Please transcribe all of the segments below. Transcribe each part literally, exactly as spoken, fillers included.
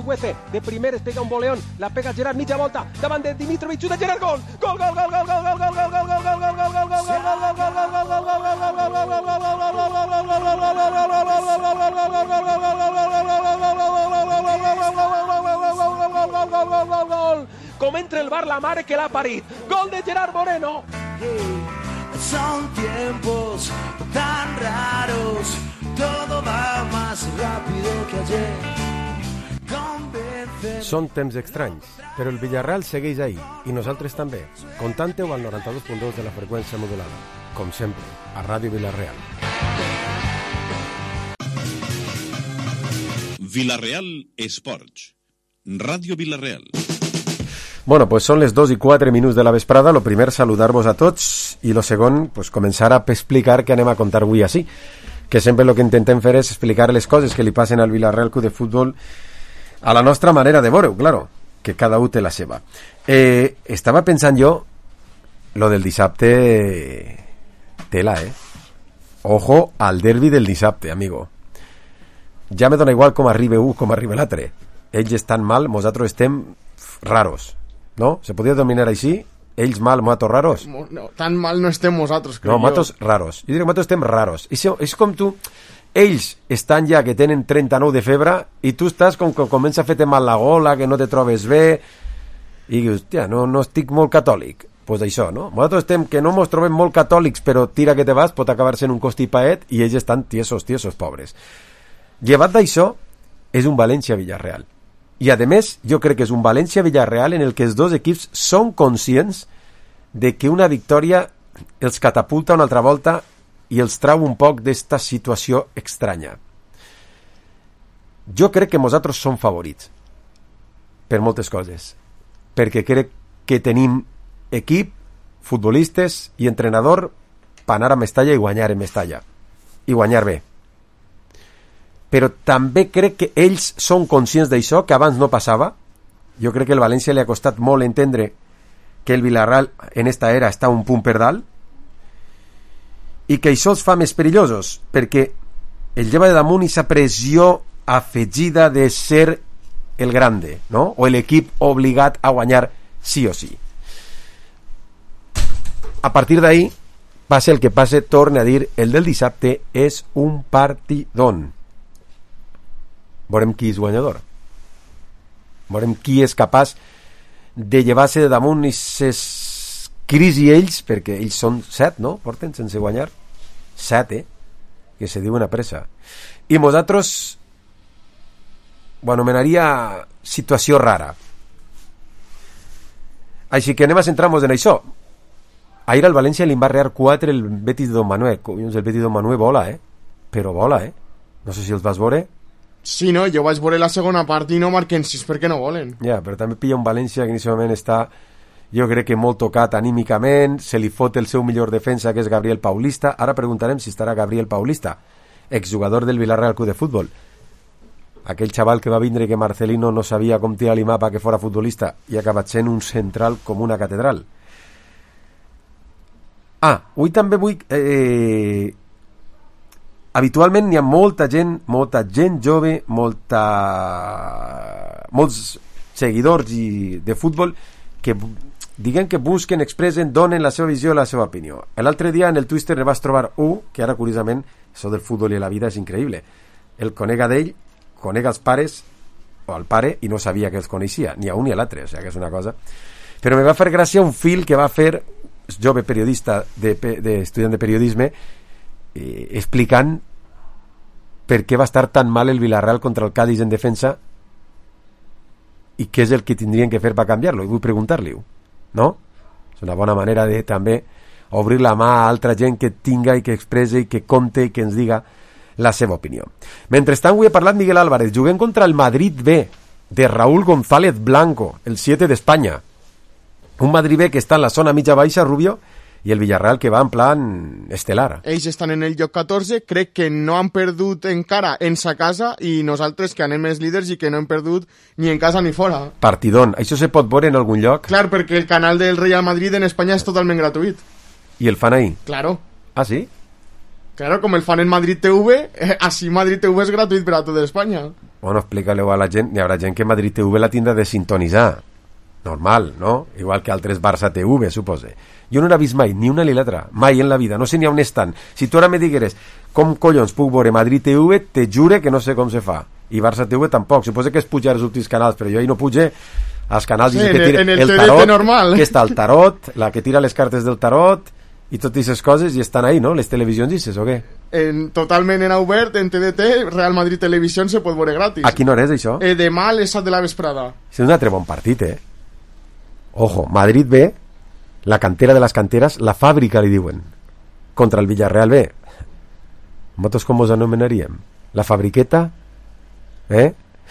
Chukwueze, de primer es pega un boleón, la pega Gerard, mitja volta, davant de Dimitrovic, xuta Gerard, gol! Gol, gol, gol, gol, gol, gol, gol, gol, gol, gol, gol, gol, gol, gol, gol, gol, com entra el bar la mare que l'ha parit, gol de Gerard Moreno. Son tiempos tan raros, todo va más rápido que ayer. Són temps estranys, però el Villarreal segueix ahí, i nosaltres també. Contante-ho al noranta-dos punt dos de la freqüència modulada, com sempre, a Ràdio Villarreal. Villarreal Esports, Ràdio Villarreal. Bueno, pues són les dos i quatre minuts de la vesprada. Lo primer, saludar-vos a tots, i lo segon, pues començar a explicar què anem a contar avui així, que sempre lo que intentem fer és explicar les coses que li passen al Villarreal Club de Futbol a la nostra manera de veure-ho, claro, que cada un té la seva. Eh, estava pensant jo, lo del dissabte, tela, eh? Ojo al derbi del dissabte, amigo. Ja me dona igual com arriba un, com arriba l'altre. Ells estan mal, nosaltres estem raros, no? Se podria dominar així? Ells mal, nosaltres raros? No, tan mal no estem nosaltres, crec no, nosaltres raros. Jo diria que nosaltres estem raros. I és com tu... Ells estan ja que tenen trenta-nou de febre i tu estàs com que comença a fer-te mal la gola, que no te trobes bé i dius, hòstia, no, no estic molt catòlic. Doncs pues això, no? Nosaltres estem que no ens trobem molt catòlics, però tira que te vas, pot acabar sent un costipaet i ells estan tiesos, tiesos, pobres. Llevat d'això, és un València-Villarreal. I a més, jo crec que és un València-Villarreal en el que els dos equips són conscients de que una victòria els catapulta una altra volta i els trau un poc d'esta situació estranya. Jo crec que nosaltres som favorits per moltes coses, perquè crec que tenim equip, futbolistes i entrenador per anar a Mestalla i guanyar en Mestalla i guanyar bé. Però també crec que ells són conscients d'això, que abans no passava. Jo crec que el València li ha costat molt entendre que el Villarreal en esta era està un punt per dalt i que això els fa més perillosos, perquè el lleva de damunt aquesta pressió afegida de ser el grande, no? O l'equip obligat a guanyar sí o sí. A partir d'ahí, passe el que passe, torna a dir, el del dissabte és un partidón. Veurem qui és guanyador. Veurem qui és capaç de llevar-se de damunt i ses crisi ells, perquè ells són set, no? Porten sense guanyar set, eh? Que se diuen a pressa. I nosaltres ho anomenaria situació rara. Així que anem a centrar-nos en això. Ahir al València li va rear quatre el Betis de Don Manuel. El Betis de Don Manuel vola, eh? Però vola, eh? No sé si els vas veure. Sí, no, jo vaig veure la segona part i no marquen sis perquè no volen. Ja, però també pilla un València que en aquest moment està, jo crec que molt tocat anímicament, se li fot el seu millor defensa, que és Gabriel Paulista. Ara preguntarem si estarà Gabriel Paulista, exjugador del Villarreal Club de Futbol. Aquell xaval que va vindre que Marcelino no sabia com tirar l'imà perquè fora futbolista i ha acabat sent un central com una catedral. Ah, avui també vull... Eh, habitualment hi ha molta gent, molta gent jove, molta... molts seguidors i de futbol que diguen que busquen, expressen, donen la seva visió i la seva opinió. L'altre dia en el Twitter ne vas trobar un, que ara curiosament, això del futbol i la vida és increïble. El conega d'ell, conega els pares, o el pare, i no sabia que els coneixia, ni a un ni a l'altre, o sigui que és una cosa. Però me va fer gràcia un fil que va fer jove periodista, d'estudiant de, de periodisme, eh, explicant per què va estar tan mal el Villarreal contra el Cádiz en defensa i què és el que tindrien que fer per canviar-lo, i vull preguntar-li-ho, no? És una bona manera de també obrir la mà a altra gent que tinga i que expresse i que conte i que ens diga la seva opinió. Mentrestant, avui he parlat Miguel Álvarez, juguem contra el Madrid B de Raúl González Blanco, el siete d'Espanya, un Madrid B que està en la zona mitja baixa, Rubio, i el Villarreal que va en plan estelar. Ells estan en el lloc catorze, crec que no han perdut encara en sa casa i nosaltres que anem més líders i que no hem perdut ni en casa ni fora. Partidón, això se pot veure en algun lloc? Clar, perquè el canal del Real Madrid en Espanya és totalment gratuït. I el fan ahí? Claro. Ah, sí? Claro, com el fan en Madrid T V, eh, així Madrid T V és gratuït per a tot Espanya. Bueno, explica-li-ho a la gent. Hi haurà gent que Madrid T V la tindrà de sintonitzar. Normal, no? Igual que altres Barça T V, supose. Jo no n'he vist mai, ni una ni l'altra. Mai en la vida. No sé ni on estan. Si tu ara me digueres com collons puc veure Madrid T V, te jure que no sé com se fa. I Barça T V tampoc. Supose que és pujar els últims canals, però jo ahí no puge als canals sí, que en, tira en el, el el tarot, normal. que està el tarot, la que tira les cartes del tarot i totes aquestes coses, i estan ahí, no? Les televisions dices, o què? En, totalment en obert, en T D T, Real Madrid Televisió se pot veure gratis. A quina hora és això? Eh, demà a les set de la vesprada. És un altre bon partit, eh? Ojo, Madrid B, la cantera de les canteres, la fàbrica li diuen, contra el Villarreal B. Nosaltres com us anomenaríem? La fabriqueta? Eh?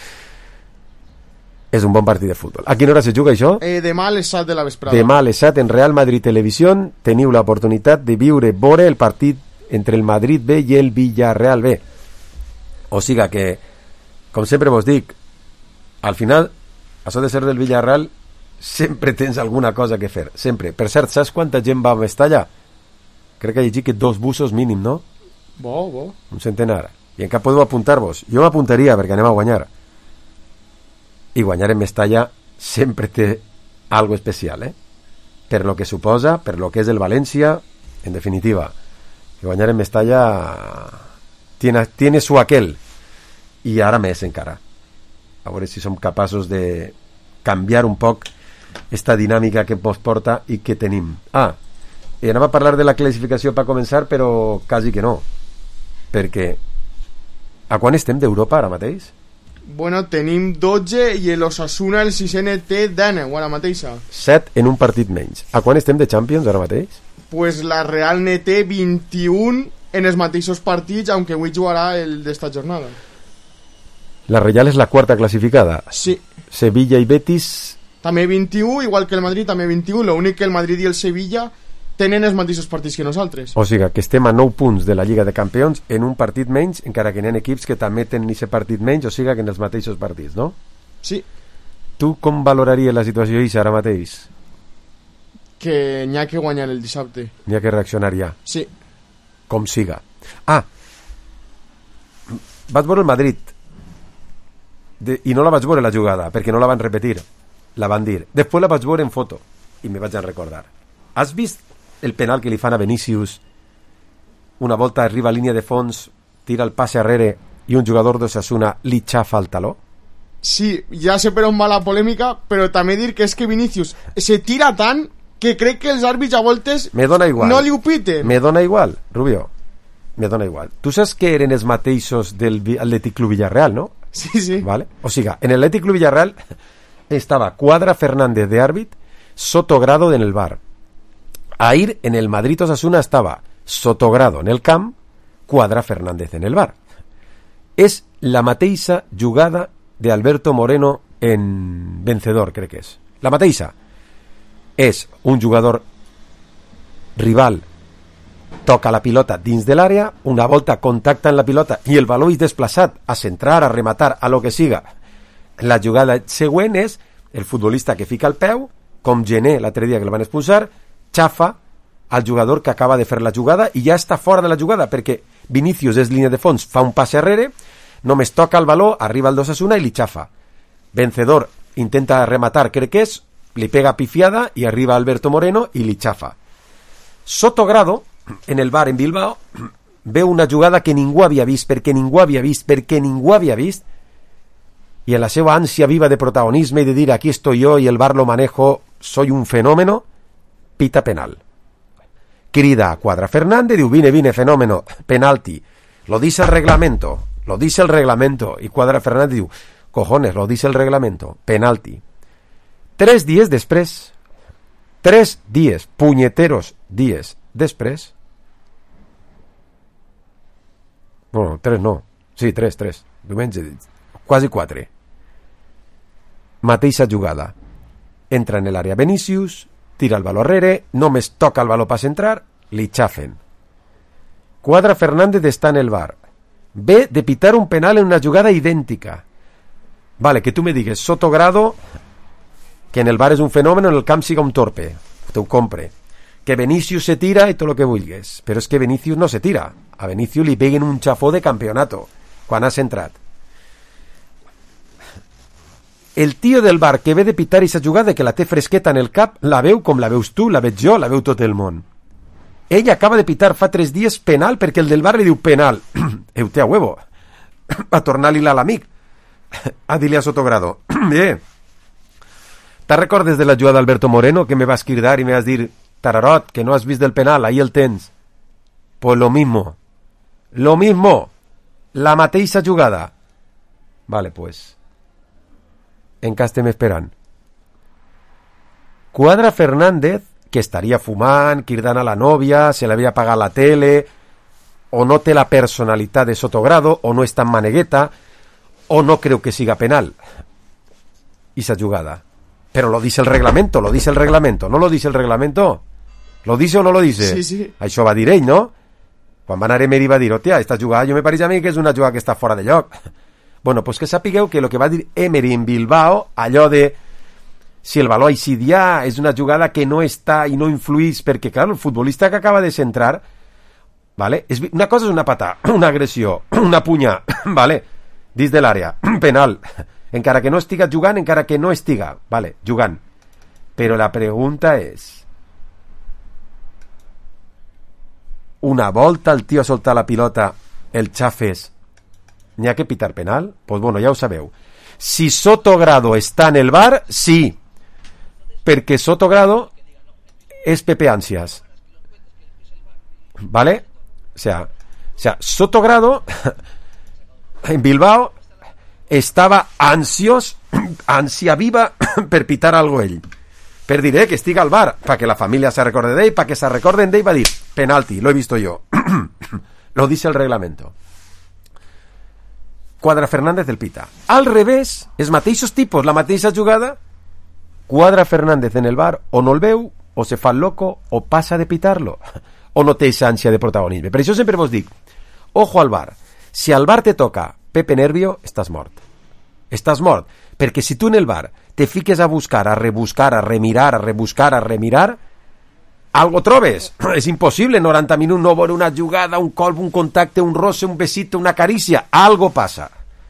És un bon partit de futbol. A quina hora se juga això? Eh, demà a les set de la vesprada. Demà a les set en Real Madrid Televisió teniu l'oportunitat de viure, veure el partit entre el Madrid B i el Villarreal B. O siga que, com sempre vos dic, al final, això de ser del Villarreal, sempre tens alguna cosa que fer. Sempre. Per cert, saps quanta gent va a Mestalla? Crec que he llegit que dos busos mínim, no? Bo, bo. Un centenar. I encara podeu apuntar-vos. Jo m'apuntaria perquè anem a guanyar. I guanyar en Mestalla sempre té algo especial, eh? Per lo que suposa, per lo que és el València, en definitiva. Que guanyar en Mestalla tiene, tiene su aquel. I ara més encara. A veure si som capaços de canviar un poc esta dinàmica que ens porta i que tenim. Ah, i anem a parlar de la classificació per començar, però quasi que no. Perquè a quan estem d'Europa ara mateix? Bueno, tenim dotze i l'Osasuna, el sisena, té deu ara mateixa. set en un partit menys. A quan estem de Champions ara mateix? Pues la Real ne té vint-i-un en els mateixos partits, aunque avui jugarà el d'esta jornada. La Real és la quarta classificada. Sí. Sevilla i Betis també vint-i-u, igual que el Madrid també vint-i-u, l'únic que el Madrid i el Sevilla tenen els mateixos partits que nosaltres. O sigui que estem a nou punts de la Lliga de Campions en un partit menys, encara que n'hi ha equips que també tenen aquest partit menys, o sigui que en els mateixos partits, no? Sí. Tu com valoraries la situació Isa ara mateix? Que n'hi ha que guanyar el dissabte. N'hi ha que reaccionar ja. Sí. Com siga. Ah, vaig veure el Madrid de, i no la vaig veure la jugada perquè no la van repetir, la van dir. Després la vaig veure en foto i me vaig a recordar. Has vist el penal que li fan a Vinícius? Una volta arriba a línia de fons, tira el passe arrere i un jugador d'Osasuna li xafa el taló? Sí, ja sé per on va la polèmica, però també dir que és que Vinícius se tira tant que crec que els àrbits a voltes me dona igual. No li ho piten. Me dona igual, Rubio. Me dona igual. Tu saps que eren els mateixos del Atlètic Club Villarreal, no? Sí, sí. Vale? O sigui, en el Atlètic Club Villarreal estava Cuadra Fernández de árbit, Sotogrado en el bar. Ahir en el Madrid Osasuna estava Sotogrado en el camp, Cuadra Fernández en el bar. És la mateixa jugada de Alberto Moreno en Vencedor, crec que és. La mateixa. És un jugador rival, toca la pilota dins de l'àrea, una volta contacta en la pilota i el baló és desplaçat a centrar, a rematar, a lo que siga. La jugada següent és el futbolista que fica el peu, com Gené l'altre dia que el van expulsar, xafa al jugador que acaba de fer la jugada i ja està fora de la jugada perquè Vinícius és línia de fons, fa un passe arrere, només toca el baló, arriba el d'Osasuna i li xafa. Vencedor intenta rematar, crec que és, li pega pifiada i arriba Alberto Moreno i li xafa. Sotogrado, en el bar en Bilbao, veu una jugada que ningú havia vist, perquè ningú havia vist, perquè ningú havia vist, y en la seva ansia viva de protagonisme y de dir aquí estoy yo y el bar lo manejo, soy un fenómeno, pita penal. Crida a Cuadra Fernández, diu vine, vine, fenómeno, penalti. Lo dice el reglamento, lo dice el reglamento. Y Cuadra Fernández diu, cojones, lo dice el reglamento, penalti. Tres dies després, tres dies, puñeteros dies després, bueno, tres no, sí, tres, tres, diumenge, quasi quatre. Mateixa jugada. Entra en l'àrea Vinícius, tira el baló arrere, només toca el baló per centrar, li xafen. Cuadra Fernández està en el bar. Ve de pitar un penal en una jugada idèntica. Vale, que tu me digues, Sotogrado, que en el bar és un fenómeno, en el camp siga un torpe. Te ho compre. Que Vinícius se tira i tot el que vulguis. Però és que Vinícius no se tira. A Vinícius li peguen un xafó de campeonato quan ha centrat. el tio del bar que ve de pitar aquesta jugada, que la té fresqueta en el cap, la veu com la veus tu, la veig jo, la veu tot el món. Ell acaba de pitar fa tres dies penal perquè el del bar li diu penal. Eu té a huevo. A tornar-li-la a l'amic. A dir-li a Sotogrado. Bé. Te'n recordes de la jugada d'Alberto Moreno que me vas cridar i me vas dir tararot, que no has vist del penal, ahí el tens? Pues lo mismo. Lo mismo. La mateixa jugada. Vale, pues. Encara estem esperant. Quadra Fernández, que estaria fumant, cridant a la nòvia, se l'havia apagat la tele, o no té la personalitat de Sotogrado, o no és tan manegueta, o no creu que siga penal. Esa jugada. Pero lo dice el reglamento, lo dice el reglamento. ¿No lo dice el reglamento? ¿Lo dice o no lo dice? Sí, sí. Això va dir ell, no? Quan va anar Emery va dir, hòstia, esta jugada jo me pareix a mi que és una jugada que està fora de lloc. Bueno, pues que sapigueu que lo que va dir Emery en Bilbao, allò de si el valor aixidià és una jugada que no està i no influís, perquè, clar, el futbolista que acaba de centrar, vale? És, una cosa és una patà, una agressió, una punya, vale? Dins de l'àrea, penal, encara que no estiga jugant, encara que no estiga, vale, jugant. Però la pregunta és, una volta el tio a soltar la pilota, el xafes, n'hi ha que pitar penal? Pues bueno, ja ho sabeu. Si Sotogrado està en el bar, sí, perquè Sotogrado és Pepe Ansias, ¿vale? O sea, o sea, Sotogrado en Bilbao estava ansiós, ànsia viva per pitar algo ell, per dir eh, que estiga al bar, perquè la família se recorde d'ell, perquè se recorden d'ell, va dir penalti, lo he visto yo. Lo dice el reglamento. Quadra Fernández del pita. Al revés, els mateixos tipus, la mateixa jugada, Quadra Fernández en el bar o no el veu, o se fa el loco, o passa de pitar-lo, o no té ànsia de protagonisme. Per això sempre vos dic, ojo al bar. Si al bar te toca Pepe Nervio, estàs mort. Estàs mort. Perquè si tu en el bar te fiques a buscar, a rebuscar, a remirar, a rebuscar, a remirar, algo trobes. És impossible en noranta minuts no veure una jugada, un colp, un contacte, un roce, un besito, una carícia. Algo passa.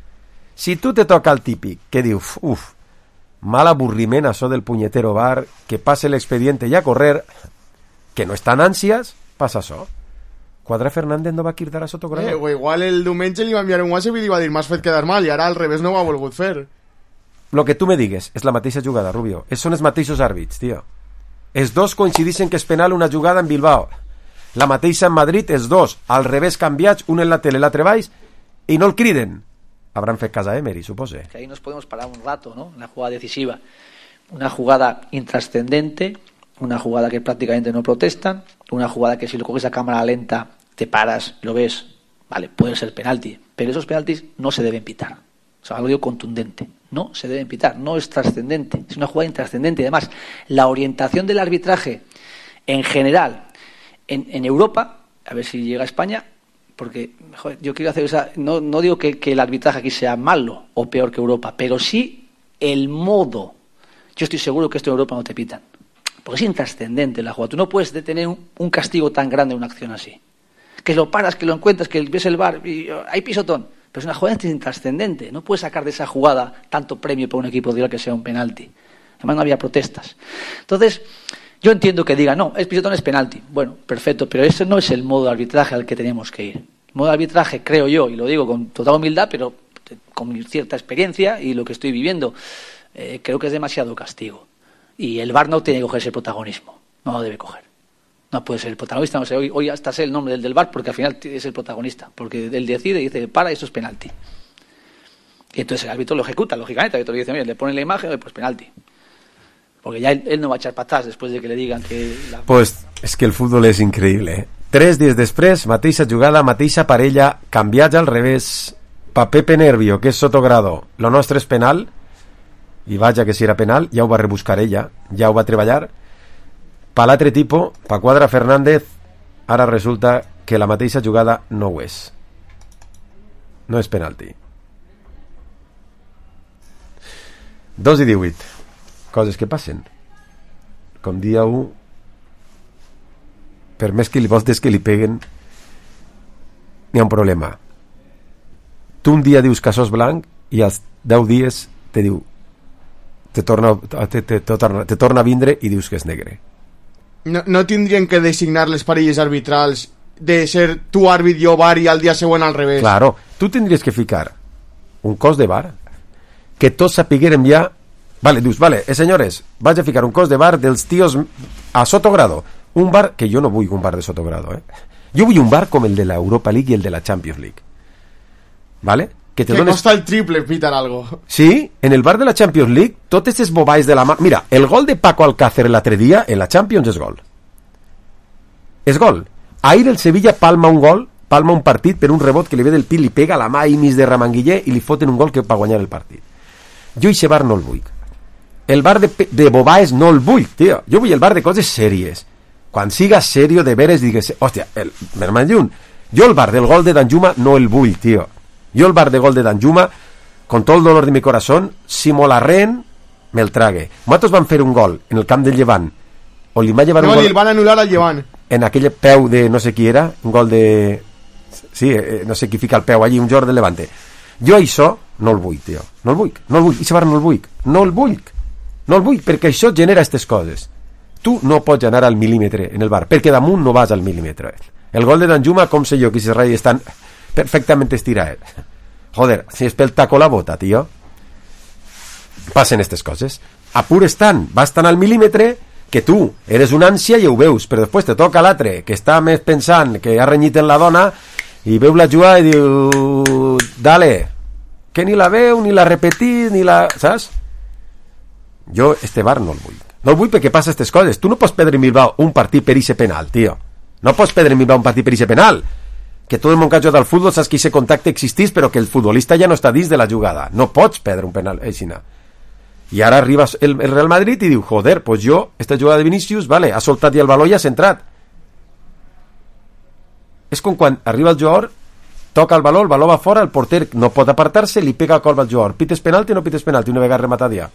Si tu te toca el típic que diu, uf, mal avorriment això del punyetero bar, que passe l'expediente i a correr, que no estan ànsies, passa això. Quadra Fernández no va cridar a Sotogrado. Eh, o igual el diumenge li va enviar un WhatsApp i li va dir m'has fet quedar mal, i ara al revés no ho ha volgut fer. Lo que tu me digues és la mateixa jugada, Rubio. Es són els mateixos àrbits, tio. Els dos coincideixen que és penal una jugada en Bilbao. La mateixa en Madrid, els dos, al revés canviats, un en la tele, l'altre baix, i no el criden. Habrán fet casa a Emery, supose. Que ahí nos podemos parar un rato, ¿no? Una jugada decisiva. Una jugada intrascendente, una jugada que prácticamente no protestan, una jugada que si lo coges a cámara lenta, te paras, lo ves, vale, puede ser penalti, pero esos penaltis no se deben pitar. O sea, algo digo contundente. No se deben pitar, no es trascendente, es una jugada intrascendente. Y además, la orientación del arbitraje en general en, en Europa, a ver si llega a España, porque joder, yo quiero hacer esa, no, no digo que, que el arbitraje aquí sea malo o peor que Europa, pero sí el modo. Yo estoy seguro que esto en Europa no te pitan, porque es intrascendente la jugada. Tú no puedes detener un, un castigo tan grande en una acción así. Que lo paras, que lo encuentras, que ves el bar y uh, hay pisotón. Pero es una jugada intrascendente. No puedes sacar de esa jugada tanto premio para un equipo de que sea un penalti. Además no había protestas. Entonces, yo entiendo que diga, no, el pisotón es penalti. Bueno, perfecto, pero ese no es el modo de arbitraje al que tenemos que ir. El modo de arbitraje, creo yo, y lo digo con total humildad, pero con cierta experiencia y lo que estoy viviendo, eh, creo que es demasiado castigo. Y el V A R no tiene que coger ese protagonismo. No lo debe coger. No puede ser el protagonista, no sé, hoy, hoy hasta sé el nombre del del V A R porque al final es el protagonista, porque él decide y dice, para, eso es penalti. Y entonces el árbitro lo ejecuta, lógicamente, el árbitro le dice, mira, le pone la imagen, pues penalti. Porque ya él, él no va a echar para atrás después de que le digan que... La... Pues és que el futbol és increïble, eh? Tres dies després, mateixa jugada, mateixa parella, canviats al revés, pa Pepe Nervio, que és Sotogrado, lo nostre és penal, i vaja que si era penal, ja ho va rebuscar ella, ja ho va treballar. Pa l'altre tipus, pa Quadra Fernández, ara resulta que la mateixa jugada no ho és. No és penalti. Dos i divuit. Coses que passen. Com dia u, per més que li voltes que li peguen, n'hi ha un problema. Tu un dia dius que això és blanc i als deu dies te diu te torna, te, te, te, torna, te torna a vindre i dius que és negre. No, no tindrien que designar les parelles arbitrals de ser tu àrbit i jo V A R i al dia següent al revés. Claro, tu tindries que ficar un cos de V A R que tots sapiguérem ja. Vale, dius, vale, eh, senyores, vaig a ficar un cos de V A R dels tios a sotogrado. Un V A R, que jo no vull un V A R de sotogrado, eh? Jo vull un V A R com el de la Europa League i el de la Champions League. Vale? Que, te que dones... costa el triple pitar algo. Sí, en el V A R de la Champions League, totes aquests bobais de la mà... Mira, el gol de Paco Alcácer l'altre dia en la Champions és gol. És gol. Ahir el Sevilla palma un gol, palma un partit per un rebot que li ve del pit, li pega la mà i mig de Ramanguiller i li foten un gol que va guanyar el partit. Jo ixe V A R no el vull. El V A R de, de bobaes no el vull, tio. Jo vull el V A R de coses sèries. Quan siga serio de veres digues, hòstia, el Merman Llun, jo el V A R del gol de Danjuma no el vull, tio. Jo el V A R de gol de Danjuma, con tot el dolor de mi corazón, si mo l'arren, me'l trague. Nosaltres vam fer un gol en el camp del Llevant, on li va llevar no, un gol... No, li van anul·lar al Llevant. En aquell peu de no sé qui era, un gol de... Sí, eh, no sé qui fica el peu allí, un jugador del Levante. Jo això no el vull, tio. No el vull, no el vull. I no el vull. No el vull. No el vull, perquè això genera aquestes coses. Tu no pots anar al mil·límetre en el V A R, perquè damunt no vas al mil·límetre. El gol de Danjuma, com sé jo que si rai estan perfectament estirat. Joder, si és pel taco la bota, tio. Passen aquestes coses. A pur estant, vas tan al mil·límetre que tu eres un ànsia i ho veus, però després te toca l'altre, que està més pensant que ha renyit en la dona, i veu la jugada i diu dale, que ni la veu, ni la repetit, ni la... saps? Jo este V A R no el vull. No el vull perquè passa aquestes coses. Tu no pots perdre en Bilbao un partit per ixe penal, tio. No pots perdre en Bilbao un partit per ixe penal. Que tot el món que ha jugat al futbol saps que ixe contacte existís, però que el futbolista ja no està dins de la jugada. No pots perdre un penal, aixina. I ara arriba el, el Real Madrid i diu, joder, pues jo, esta jugada de Vinícius, vale, ha soltat i el baló i ha centrat. És com quan arriba el jugador, toca el baló, el baló va fora, el porter no pot apartar-se, li pega el colp al jugador. Pites penalti o no pites penalti una vegada rematat ja?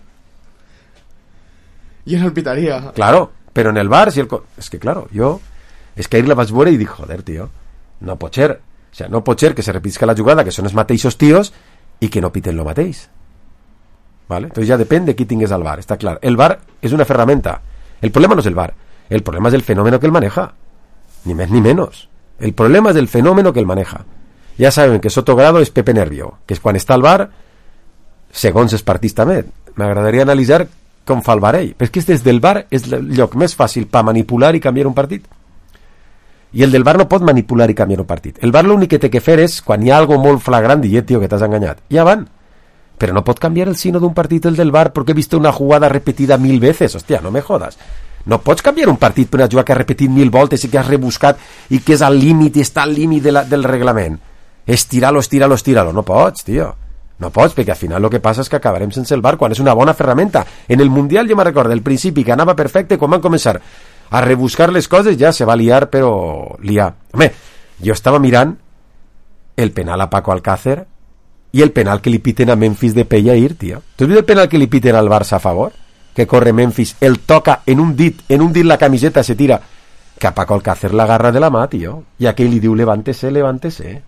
Jo no el pitaria. Claro, però en el V A R, si el... és que, claro, jo... És que ahir la vaig veure i dic, joder, tio, no pot ser. O sea, no pot ser que se repisca la jugada, que són els mateixos tios, i que no piten lo mateix. ¿Vale? Entonces ya depende de qui tingues al V A R, está claro. El V A R es una herramienta. El problema no es el V A R, el problema es el fenómeno que él maneja. Ni més ni menos. El problema es el fenómeno que él maneja. Ja saben que sotogrado és Pepe Nervio, que és quan està al V A R, segons els partits també. M'agradaria analitzar com fa el V A R ell. Però és que des del V A R és el lloc més fàcil per manipular i canviar un partit. I el del V A R no pot manipular i canviar un partit. El V A R l'únic que té que fer és, quan hi ha algo molt flagrant, dir, tio, que t'has enganyat. Ja van. Pero no pot canviar el signo d'un partit el del V A R porque he visto una jugada repetida mil veces. Hòstia, no me jodas. No pots canviar un partit per una jugada que has repetit mil voltes i que has rebuscat i que és al límit i està al límit de la, del reglament. Estiralo, estiralo, estiralo. No pots, tio. No pots, perquè al final el que passa és que acabarem sense el V A R quan és una bona ferramenta. En el Mundial jo me recordo del principi que anava perfecte, quan van començar a rebuscar les coses ja se va liar, però liar. Home, jo estava mirant el penal a Paco Alcácer i el penal que li piten a Memphis de Pella ahir, tio. Tu has vist el penal que li piten al Barça a favor? Que corre Memphis, el toca en un dit, en un dit la camiseta se tira, que a Paco Alcácer l'agarra de la mà, tio. I aquell li diu, levántese, levántese.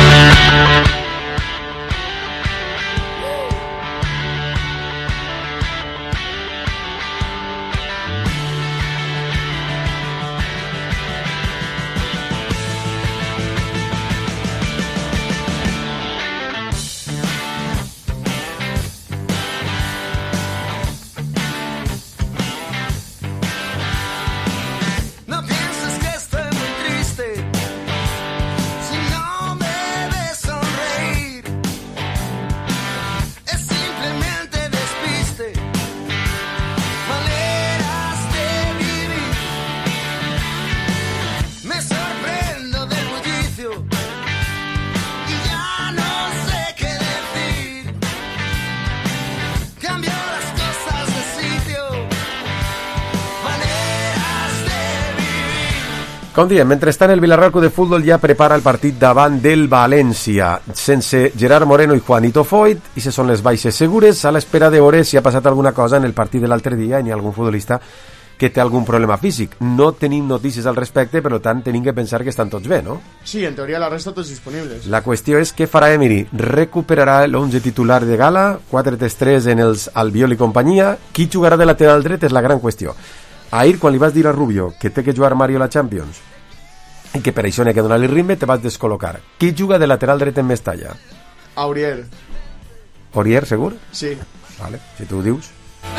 Com diem, mentrestant el Villarreal Club de Futbol ja prepara el partit davant del València, sense Gerard Moreno i Juanito Foyt, i se són les baixes segures, a l'espera de veure si ha passat alguna cosa en el partit de l'altre dia i n'hi ha algun futbolista que té algun problema físic. No tenim notícies al respecte, per tant tenim que pensar que estan tots bé, no? Sí, en teoria la resta tots disponibles. La qüestió és què farà Emery. Recuperarà l'onze titular de gala, quatre tres tres en els Albiol i companyia. Qui jugarà de lateral dret és la gran qüestió. Ahir, quan li vas dir a Rubio que té que jugar Mario a la Champions i que per això n'hi ha que donar-li ritme, te vas descol·locar. Qui juga de lateral dret en Mestalla? Aurier. Aurier, segur? Sí. Vale, si tu ho dius.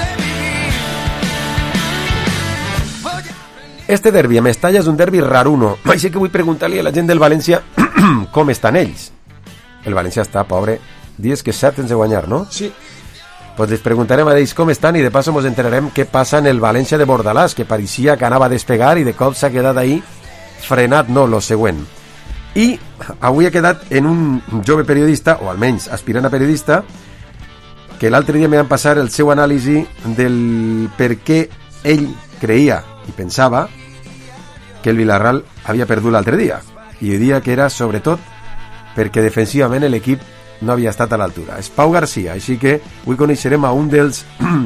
Este derbi a Mestalla és un derbi raruno. Així que vull preguntar-li a la gent del València com estan ells. El València està, pobre, dies que set sense guanyar, no? Sí. Pues les preguntarem a ells com estan i de passo ens enterarem què passa en el València de Bordalàs, que pareixia que anava a despegar i de cop s'ha quedat ahí frenat, no, lo següent. I avui ha quedat en un jove periodista, o almenys aspirant a periodista, que l'altre dia me van passar el seu anàlisi del per què ell creia i pensava que el Villarreal havia perdut l'altre dia, i diria que era sobretot perquè defensivament l'equip no havia estat a l'altura. És Pau Garcia, així que avui coneixerem a un dels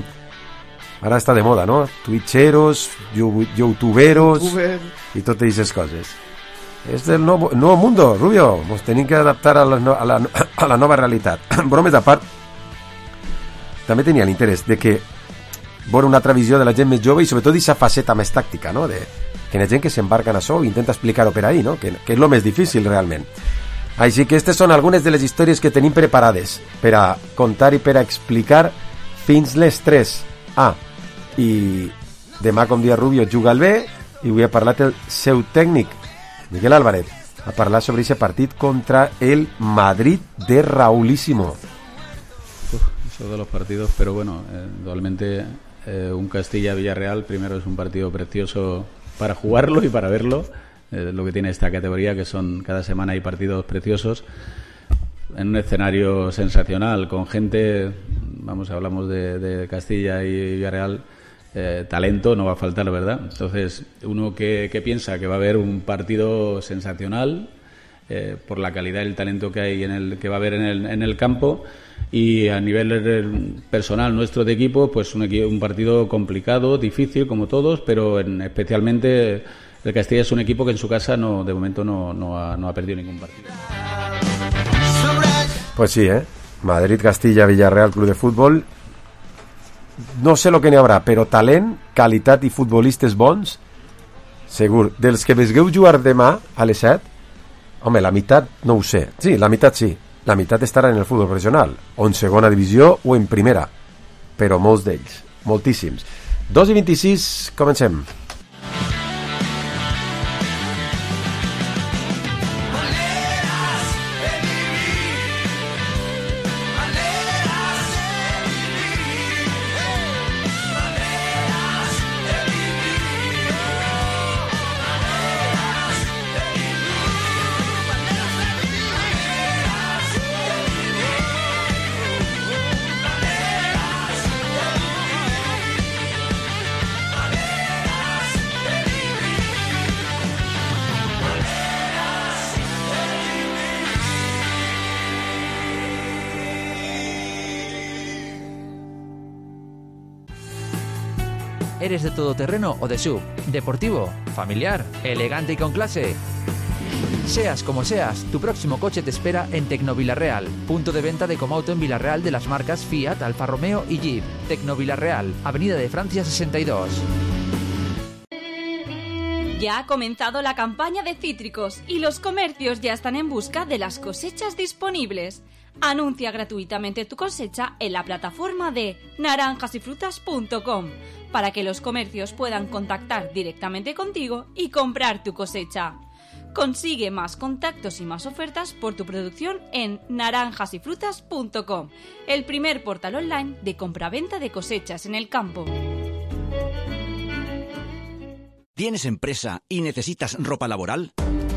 ara està de moda, no? Twitcheros, youtuberos Uber. i totes aquestes coses. És del nou, nou mundo, Rubio. Ens tenim que adaptar a la, no, a la, a la nova realitat. Bromes a part, també tenia l'interès de que veure una altra visió de la gent més jove i sobretot aquesta faceta més tàctica, no? De, que hi ha gent que s'embarca en això i intenta explicar-ho per ahí, no? Que, que és el més difícil realment. Així que aquestes són algunes de les històries que tenim preparades per a contar i per a explicar fins les tres. Ah, i demà, com dia Rubio, juga al B i avui ha parlat el seu tècnic, Miguel Álvarez, a parlar sobre aquest partit contra el Madrid de Raulísimo. Uf, eso de los partidos, pero bueno, eh, igualmente eh, un Castilla-Villarreal primero es un partido precioso para jugarlo y para verlo. Eh, lo que tiene esta categoría, que son cada semana hay partidos preciosos en un escenario sensacional, con gente, vamos, hablamos de, de Castilla y Villarreal, eh, talento no va a faltar, ¿verdad? Entonces, uno que, que piensa que va a haber un partido sensacional eh, por la calidad y el talento que hay en el que va a haber en el, en el campo, y a nivel personal nuestro de equipo, pues un, un partido complicado, difícil como todos, pero en, especialmente el Castilla es un equipo que en su casa no, de momento no, no, ha, no ha perdido ningún partido. Pues sí, ¿eh? Madrid, Castilla, Villarreal, Club de Futbol. No sé lo que n'hi haurà, però talent, qualitat i futbolistes bons, segur. Dels que vesgueu jugar demà a les set, home, la meitat no ho sé. Sí, la meitat sí. La meitat estarà en el futbol professional, o en segona divisió o en primera. Però molts d'ells, moltíssims. dos i vint-i-sis, comencem. ¿Eres de todoterreno o de sub? ¿Deportivo? ¿Familiar? ¿Elegante y con clase? Seas como seas, tu próximo coche te espera en Tecnovilarreal, punto de venta de Comauto en Villarreal de las marcas Fiat, Alfa Romeo y Jeep. Tecnovilarreal, Avenida de Francia sesenta y dos. Ya ha comenzado la campaña de cítricos y los comercios ya están en busca de las cosechas disponibles. Anuncia gratuitamente tu cosecha en la plataforma de naranjas y frutas punto com para que los comercios puedan contactar directamente contigo y comprar tu cosecha. Consigue más contactos y más ofertas por tu producción en naranjas y frutas punto com, el primer portal online de compraventa de cosechas en el campo. ¿Tienes empresa y necesitas ropa laboral?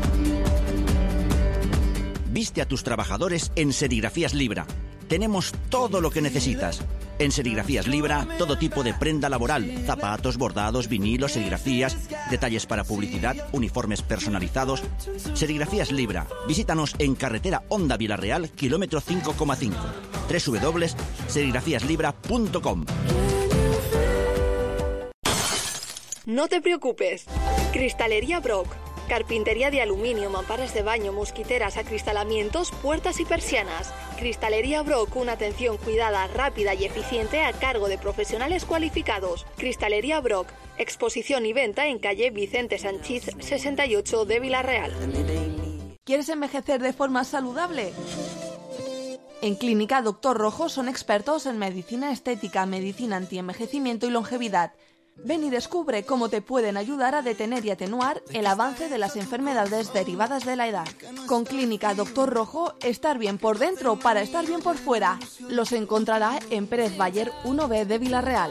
Viste a tus trabajadores en Serigrafías Libra. Tenemos todo lo que necesitas. En Serigrafías Libra, todo tipo de prenda laboral, zapatos, bordados, vinilos, serigrafías, detalles para publicidad, uniformes personalizados. Serigrafías Libra. Visítanos en carretera Honda Villarreal, kilómetro cinco coma cinco. doble u doble u doble u punto serigrafías libra punto com. No te preocupes. Cristalería Brock. Carpintería de aluminio, mamparas de baño, mosquiteras, acristalamientos, puertas y persianas. Cristalería Brock, una atención cuidada, rápida y eficiente a cargo de profesionales cualificados. Cristalería Brock, exposición y venta en calle Vicente Sanchís sesenta y ocho de Villarreal. ¿Quieres envejecer de forma saludable? En Clínica Doctor Rojo son expertos en medicina estética, medicina antienvejecimiento y longevidad. Ven y descubre cómo te pueden ayudar a detener y atenuar el avance de las enfermedades derivadas de la edad. Con Clínica Doctor Rojo, estar bien por dentro para estar bien por fuera. Los encontrará en Pérez Baller uno B de Villarreal.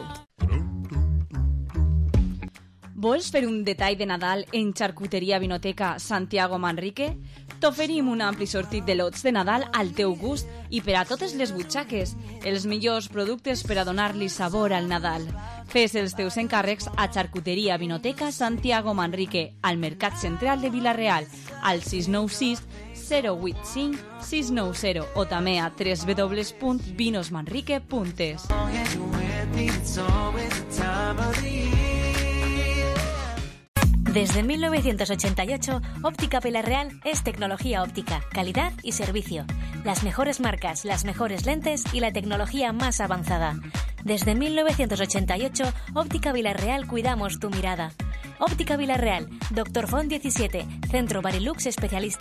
Vols fer un detall de Nadal en Charcuteria Vinoteca Santiago Manrique? T'oferim un ampli sortit de lots de Nadal al teu gust i per a totes les butxaques, els millors productes per a donar-li sabor al Nadal. Fes els teus encàrrecs a Charcuteria Vinoteca Santiago Manrique, al Mercat Central de Villarreal, al sis nou sis zero vuit cinc sis nou zero o també a w w w punt vinos manrique punt es. Desde mil novecientos ochenta y ocho, Óptica Villarreal es tecnología óptica, calidad y servicio. Las mejores marcas, las mejores lentes y la tecnología más avanzada. Desde mil novecientos ochenta y ocho, Óptica Villarreal cuidamos tu mirada. Óptica Villarreal, Doctor Font diecisiete, Centro Barilux Especialista.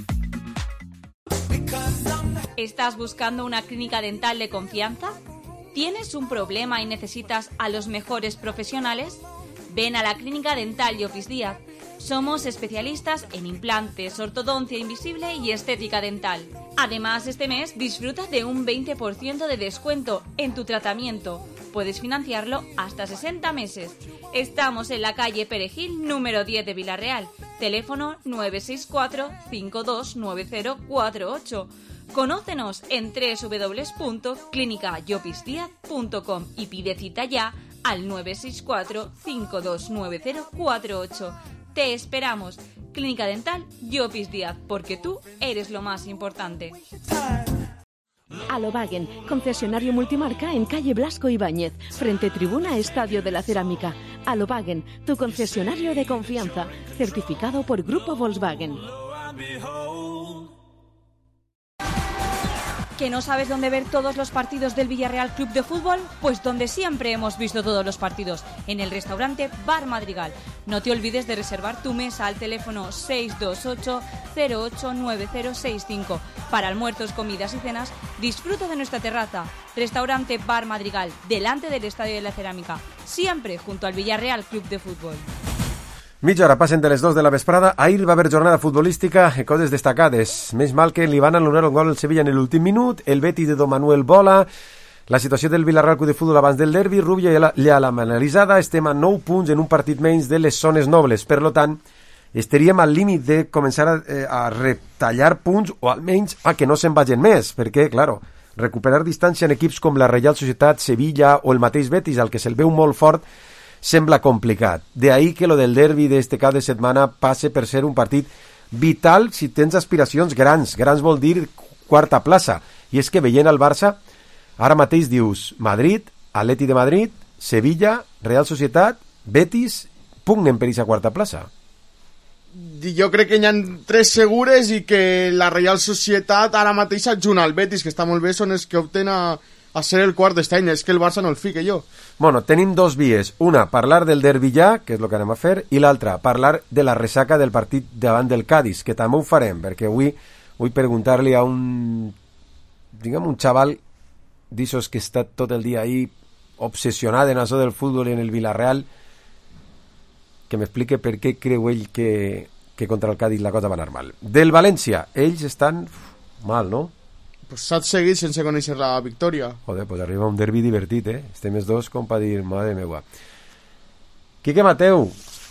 ¿Estás buscando una clínica dental de confianza? ¿Tienes un problema y necesitas a los mejores profesionales? Ven a la Clínica Dental Llopis Díaz. Somos especialistas en implantes, ortodoncia invisible y estética dental. Además, este mes disfruta de un veinte por ciento de descuento en tu tratamiento. Puedes financiarlo hasta sesenta meses. Estamos en la calle Perejil, número diez de Villarreal. Teléfono nueve seis cuatro cinco dos nueve cero cuatro ocho. Conócenos en w w w punto clínica llopis díaz punto com y pide cita ya al nueve seis cuatro cinco dos nueve cero cuatro ocho. Te esperamos. Clínica Dental Llopis Díaz, porque tú eres lo más importante. Alobagen, concesionario multimarca en calle Blasco Ibáñez, frente tribuna Estadio de la Cerámica. Alobagen, tu concesionario de confianza, certificado por Grupo Volkswagen. ¿Que no sabes dónde ver todos los partidos del Villarreal Club de Fútbol? Pues donde siempre hemos visto todos los partidos, en el restaurante Bar Madrigal. No te olvides de reservar tu mesa al teléfono seis dos ocho cero ocho nueve cero seis cinco. Para almuerzos, comidas y cenas, disfruta de nuestra terraza. Restaurante Bar Madrigal, delante del Estadio de la Cerámica, siempre junto al Villarreal Club de Fútbol. Mitja hora passen de les dos de la vesprada. Ahir va haver jornada futbolística i coses destacades. Més mal que li van anul·lar un gol al Sevilla en l'últim minut, el Betis de Don Manuel Bola, la situació del Villarreal Club de Futbol abans del derbi, Rubia ja l'hem analitzada, estem a nou punts en un partit menys de les zones nobles. Per tant, estaríem al límit de començar a, eh, a retallar punts o almenys a que no se'n vagin més, perquè, claro, recuperar distància en equips com la Reial Societat, Sevilla o el mateix Betis, al que se'l veu molt fort, sembla complicat. De ahí que lo del derbi d'este cap de setmana passe per ser un partit vital si tens aspiracions grans. Grans vol dir quarta plaça. I és que veient el Barça, ara mateix dius Madrid, Atleti de Madrid, Sevilla, Real Societat, Betis, pugnen per aquesta quarta plaça. Jo crec que hi ha tres segures i que la Real Societat ara mateix adjunt al Betis, que està molt bé, són els que opten a a ser el quart d'estany, és que el Barça no el fique jo. Bueno, tenim dos vies. Una, parlar del derbi ja, que és el que anem a fer, i l'altra, parlar de la ressaca del partit davant del Cádiz, que també ho farem, perquè avui vull preguntar-li a un, diguem, un xaval d'aixòs que està tot el dia ahí obsessionat en això del futbol en el Villarreal, que m'explique per què creu ell que, que contra el Cádiz la cosa va anar mal. Del València, ells estan uf, mal, no? Pues saps seguir sense conèixer la victòria. Joder, pues arriba un derbi divertit, eh? Estem els dos com per dir, madre meua. Quique Mateu.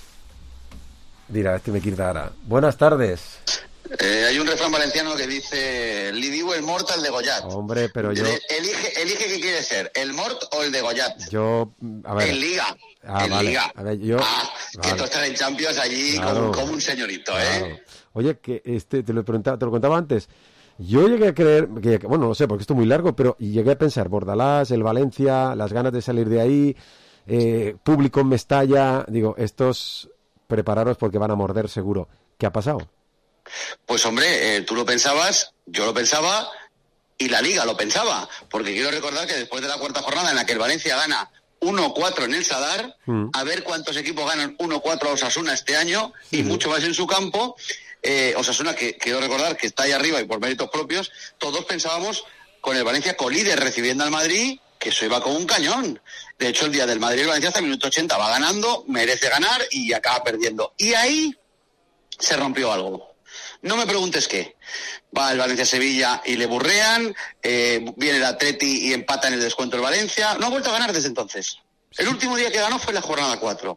Dirá, este me quita ahora. Buenas tardes. Eh, hay un refrán valenciano que dice: li diu el mort al degollat. Hombre, pero yo... Elige, elige qué quiere ser, el mort o el degollat. Yo, a ver... En Liga. Ah, en vale. Liga. A ver, yo... Ah, vale. que tú estás en Champions allí claro. como, como un señorito, claro. ¿eh? Oye, que este te lo, preguntaba, te lo contaba antes. Yo llegué a creer, que, bueno, no sé, porque esto es muy largo, pero llegué a pensar, Bordalás, el Valencia, las ganas de salir de ahí, eh, público en Mestalla, digo, estos prepararos porque van a morder seguro. ¿Qué ha pasado? Pues hombre, eh, tú lo pensabas, yo lo pensaba y la Liga lo pensaba, porque quiero recordar que después de la cuarta jornada en la que el Valencia gana uno cuatro en el Sadar, mm. a ver cuántos equipos ganan uno cuatro a Osasuna este año, sí, y mucho más en su campo. eh, Osasuna, que quiero recordar que está ahí arriba y por méritos propios, todos pensábamos con el Valencia colíder recibiendo al Madrid, que eso iba como un cañón. De hecho, el día del Madrid, el Valencia hasta el minuto ochenta va ganando, merece ganar y acaba perdiendo. Y ahí se rompió algo. No me preguntes qué. Va el Valencia-Sevilla y le burrean, eh, viene el Atleti y empata en el descuento el Valencia. No ha vuelto a ganar desde entonces. El último día que ganó fue la jornada cuatro.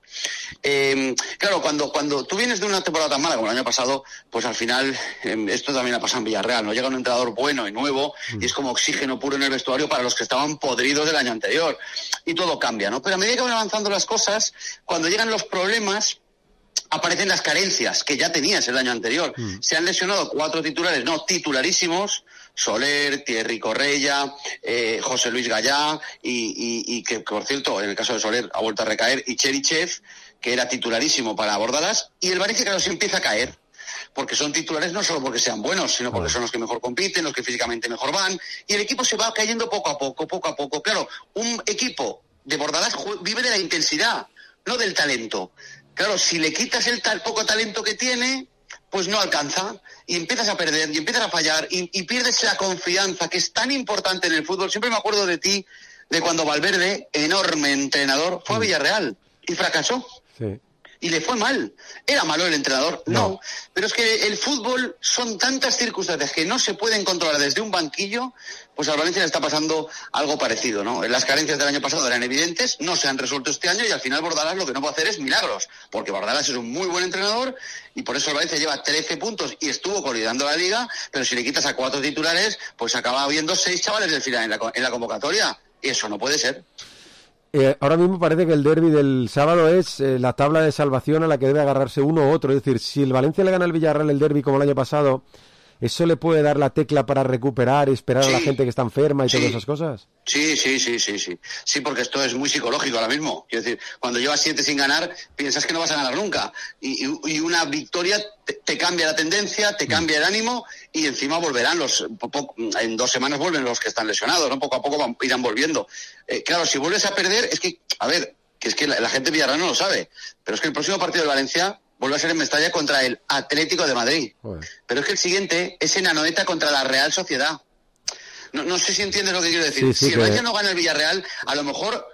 Eh, claro, cuando cuando tú vienes de una temporada tan mala como el año pasado, pues al final, eh, esto también ha pasado en Villarreal, ¿no? Llega un entrenador bueno y nuevo, mm. y es como oxígeno puro en el vestuario para los que estaban podridos del año anterior. Y todo cambia, ¿no? Pero a medida que van avanzando las cosas, cuando llegan los problemas, aparecen las carencias que ya tenías el año anterior. Mm. Se han lesionado cuatro titulares, no, titularísimos: Soler, Thierry Correia, eh, José Luis Gallá, y, y, y que, por cierto, en el caso de Soler ha vuelto a recaer, y Cherichev, que era titularísimo para Bordalas, y el Valencia, claro, se empieza a caer, porque son titulares no solo porque sean buenos, sino porque son los que mejor compiten, los que físicamente mejor van, y el equipo se va cayendo poco a poco, poco a poco. Claro, un equipo de Bordalas vive de la intensidad, no del talento. Claro, si le quitas el tal poco talento que tiene, pues no alcanza, y empiezas a perder, y empiezas a fallar, y, y pierdes la confianza, que es tan importante en el fútbol. Siempre me acuerdo de ti, de cuando Valverde, enorme entrenador, fue a Villarreal y fracasó. Sí. Y le fue mal. ¿Era malo el entrenador? No. no. Pero es que el fútbol son tantas circunstancias que no se pueden controlar desde un banquillo, pues al Valencia le está pasando algo parecido, ¿no? Las carencias del año pasado eran evidentes, no se han resuelto este año, y al final Bordalas lo que no puede hacer es milagros, porque Bordalas es un muy buen entrenador y por eso el Valencia lleva trece puntos y estuvo consolidando la Liga, pero si le quitas a cuatro titulares, pues acaba habiendo seis chavales del final en la, en la convocatoria, y eso no puede ser. Eh, ahora mismo parece que el derbi del sábado es eh, la tabla de salvación a la que debe agarrarse uno u otro. Es decir, si el Valencia le gana al Villarreal el derbi como el año pasado, ¿eso le puede dar la tecla para recuperar y esperar sí. a la gente que está enferma y sí. todas esas cosas? Sí, sí, sí, sí, sí. Sí, porque esto es muy psicológico ahora mismo. Quiero decir, cuando llevas siete sin ganar, piensas que no vas a ganar nunca. Y, y, y una victoria te, te cambia la tendencia, te cambia el ánimo, y encima volverán los... En dos semanas vuelven los que están lesionados, ¿no? Poco a poco van, irán volviendo. Eh, claro, si vuelves a perder, es que... A ver, que es que la, la gente de Villarreal no lo sabe, pero es que el próximo partido de Valencia vuelve a ser en Mestalla contra el Atlético de Madrid. Bueno. Pero es que el siguiente es en Anoeta contra la Real Sociedad. No, no sé si entiendes lo que quiero decir. Sí, sí, si el Valencia que... no gana el Villarreal, a lo mejor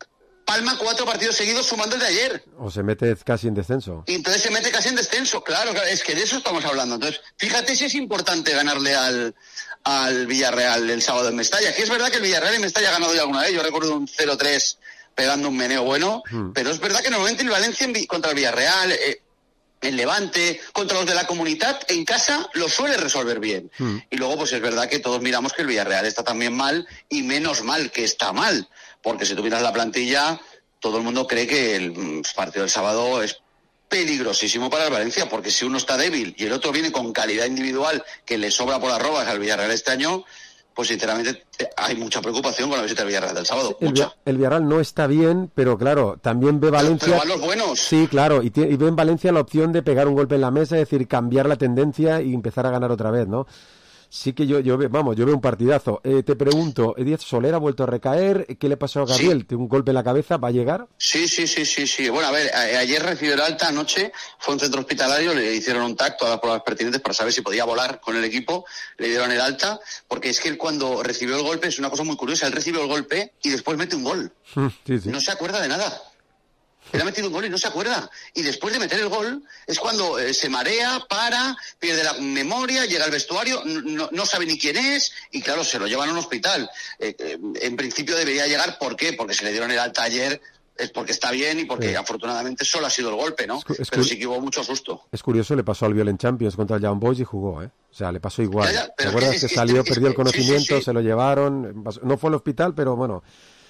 palma cuatro partidos seguidos sumando el de ayer. O se mete casi en descenso. Y entonces se mete casi en descenso, claro, claro, es que de eso estamos hablando. Entonces, fíjate si es importante ganarle al, al Villarreal el sábado en Mestalla. Que es verdad que el Villarreal en Mestalla ha ganado ya alguna vez. Yo recuerdo un cero tres pegando un meneo bueno, hmm. pero es verdad que normalmente el Valencia en, contra el Villarreal... Eh, el Levante, contra los de la Comunitat, en casa lo suele resolver bien. Mm. Y luego, pues es verdad que todos miramos que el Villarreal está también mal, y menos mal que está mal, porque si tú miras la plantilla, todo el mundo cree que el partido del sábado es peligrosísimo para el Valencia, porque si uno está débil y el otro viene con calidad individual que le sobra por arrobas al Villarreal este año, pues sinceramente hay mucha preocupación con la visita del Villarreal del sábado. El, mucha. el Villarreal no está bien, pero claro, también ve Valencia... Pero, pero van los buenos. Sí, claro, y, y ve en Valencia la opción de pegar un golpe en la mesa, es decir, cambiar la tendencia y empezar a ganar otra vez, ¿no? Sí que yo, yo vamos, yo veo un partidazo. Eh, te pregunto, Díaz Soler ha vuelto a recaer. ¿Qué le pasó a Gabriel? Sí. ¿Tiene un golpe en la cabeza? ¿Va a llegar? Sí, sí, sí, sí, sí. Bueno, a ver, a, ayer recibió el alta, anoche fue a un centro hospitalario, le hicieron un tacto a las pruebas pertinentes para saber si podía volar con el equipo, le dieron el alta, porque es que él cuando recibió el golpe, es una cosa muy curiosa, él recibió el golpe y después mete un gol. Sí, sí. No se acuerda de nada. Él ha metido un gol y no se acuerda. Y después de meter el gol es cuando eh, se marea, para, pierde la memoria, llega al vestuario, no, no sabe ni quién es, y claro, se lo llevan a un hospital. Eh, eh, en principio debería llegar, ¿por qué? Porque se le dieron el alta ayer, es porque está bien y porque sí. afortunadamente solo ha sido el golpe, ¿no? Es, es pero sí que hubo mucho susto. Es curioso, le pasó al Violent Champions contra el Young Boys y jugó, ¿eh? O sea, le pasó igual. Ya, ya, ¿Te acuerdas que, que salió, es, perdió el conocimiento, sí, sí, sí. se lo llevaron, no fue al hospital, pero bueno...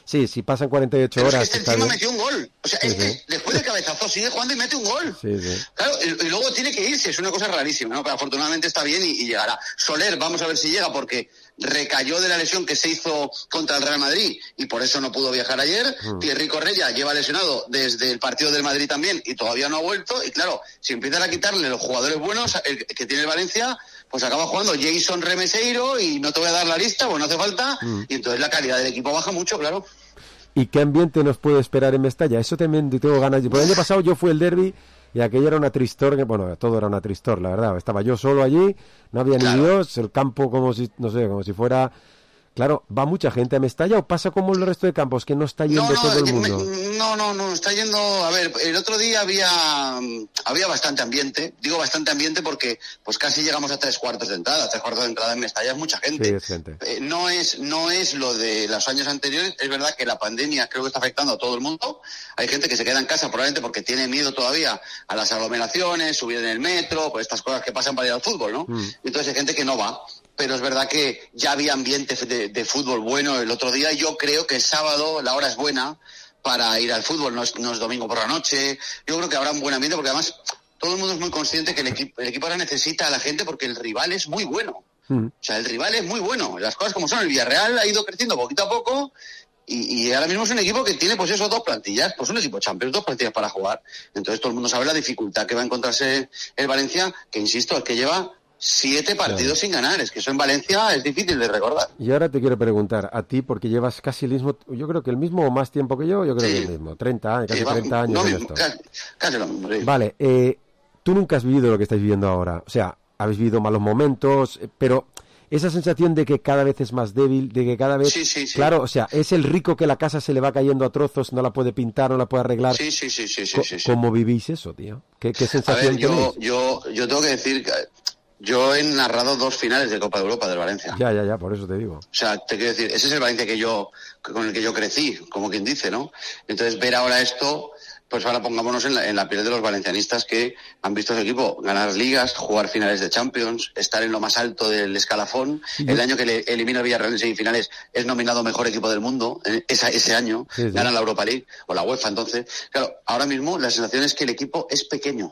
Sí, si pasan cuarenta y ocho Pero horas... es que este encima metió un gol. O sea, sí, este, sí. después del cabezazo sigue jugando y mete un gol. Sí, sí. Claro, y, y luego tiene que irse, es una cosa rarísima, ¿no? Pero afortunadamente está bien y, y llegará. Soler, vamos a ver si llega, porque recayó de la lesión que se hizo contra el Real Madrid y por eso no pudo viajar ayer. Mm. Thierry Correia lleva lesionado desde el partido del Madrid también y todavía no ha vuelto. Y claro, si empiezan a quitarle los jugadores buenos el, que tiene el Valencia, pues acaba jugando Jason Remeseiro y no te voy a dar la lista, pues no hace falta. Mm. Y entonces la calidad del equipo baja mucho, claro. ¿Y qué ambiente nos puede esperar en Mestalla? Eso también tengo ganas. Por el año pasado yo fui el derbi y aquello era una tristor, que, bueno, todo era una tristor, la verdad. Estaba yo solo allí, no había claro. ni Dios, el campo como si, no sé, como si fuera... Claro, ¿va mucha gente a Mestalla o pasa como el resto de campos, que no está yendo no, no, todo el mundo? Me, no, no, no, está yendo... A ver, el otro día había había bastante ambiente. Digo bastante ambiente porque pues casi llegamos a tres cuartos de entrada. Tres cuartos de entrada en Mestalla es mucha gente. Sí, es gente. Eh, no es no es lo de los años anteriores. Es verdad que la pandemia creo que está afectando a todo el mundo. Hay gente que se queda en casa probablemente porque tiene miedo todavía a las aglomeraciones, subir en el metro, pues estas cosas que pasan para ir al fútbol, ¿no? Mm. Entonces hay gente que no va. Pero es verdad que ya había ambiente de, de fútbol bueno el otro día. Yo creo que el sábado la hora es buena para ir al fútbol, no es, no es domingo por la noche. Yo creo que habrá un buen ambiente porque además todo el mundo es muy consciente que el equipo, el equipo ahora necesita a la gente porque el rival es muy bueno. Mm. O sea, el rival es muy bueno. Las cosas como son, el Villarreal ha ido creciendo poquito a poco y, y ahora mismo es un equipo que tiene pues eso, dos plantillas, pues un equipo Champions, dos plantillas para jugar. Entonces todo el mundo sabe la dificultad que va a encontrarse el Valencia, que insisto, es que lleva siete partidos claro. sin ganar, es que eso en Valencia es difícil de recordar. Y ahora te quiero preguntar a ti, porque llevas casi el mismo, yo creo que el mismo o más tiempo que yo, yo creo sí. que el mismo, treinta años, casi sí, treinta años no, en esto. Casi, casi lo mismo, sí. Vale, eh, tú nunca has vivido lo que estáis viviendo ahora, o sea, habéis vivido malos momentos, pero esa sensación de que cada vez es más débil, de que cada vez... Sí, sí, sí. Claro, o sea, es el rico que la casa se le va cayendo a trozos, no la puede pintar, no la puede arreglar. Sí, sí, sí, sí, sí, Co- sí, sí. ¿Cómo vivís eso, tío? ¿Qué, qué sensación A ver, yo, tenéis? yo, yo tengo que decir que yo he narrado dos finales de Copa de Europa del Valencia. Ya, ya, ya, por eso te digo. O sea, te quiero decir, ese es el Valencia que yo, con el que yo crecí, como quien dice, ¿no? Entonces, ver ahora esto, pues ahora pongámonos en la, en la piel de los valencianistas que han visto a su equipo ganar ligas, jugar finales de Champions, estar en lo más alto del escalafón. Sí. El año que le elimina a Villarreal en semifinales es nominado mejor equipo del mundo, esa, ese año, sí, sí. Gana la Europa League o la UEFA. Entonces, claro, ahora mismo la sensación es que el equipo es pequeño.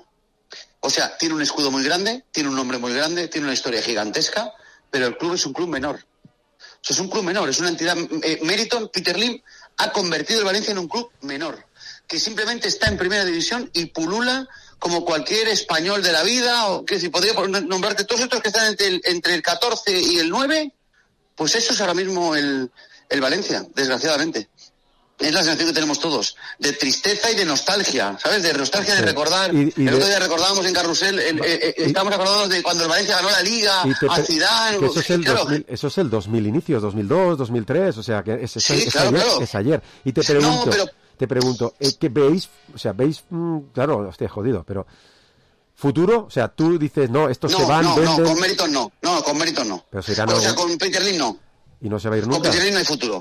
O sea, tiene un escudo muy grande, tiene un nombre muy grande, tiene una historia gigantesca, pero el club es un club menor. O sea, es un club menor, es una entidad... Eh, Meriton, Peter Lim, ha convertido el Valencia en un club menor, que simplemente está en primera división y pulula como cualquier español de la vida, o que si podría nombrarte todos estos que están entre el, entre el catorce y el nueve, pues eso es ahora mismo el, el Valencia, desgraciadamente. Es la sensación que tenemos todos, de tristeza y de nostalgia, ¿sabes? De nostalgia de recordar. Y, y el otro de... día recordábamos en Carrusel, el, el, el, y... estábamos acordándonos de cuando el Valencia ganó la Liga, te... a Zidane... Eso es, el claro. dos mil, eso es el dos mil inicios, dos mil dos, dos mil tres, o sea, que es, es, sí, es, claro, ayer, claro. es ayer. Y te pregunto, no, pero... te pregunto, ¿eh, ¿qué veis? O sea, veis, mmm, claro, estoy jodido, pero... ¿Futuro? O sea, tú dices, no, estos no, se van, no, venden... No, con méritos no, no, con méritos no. Pero se irán o a... sea, con Peter Lim no. ¿Y no se va a ir nunca? Con Peter Lim no hay futuro.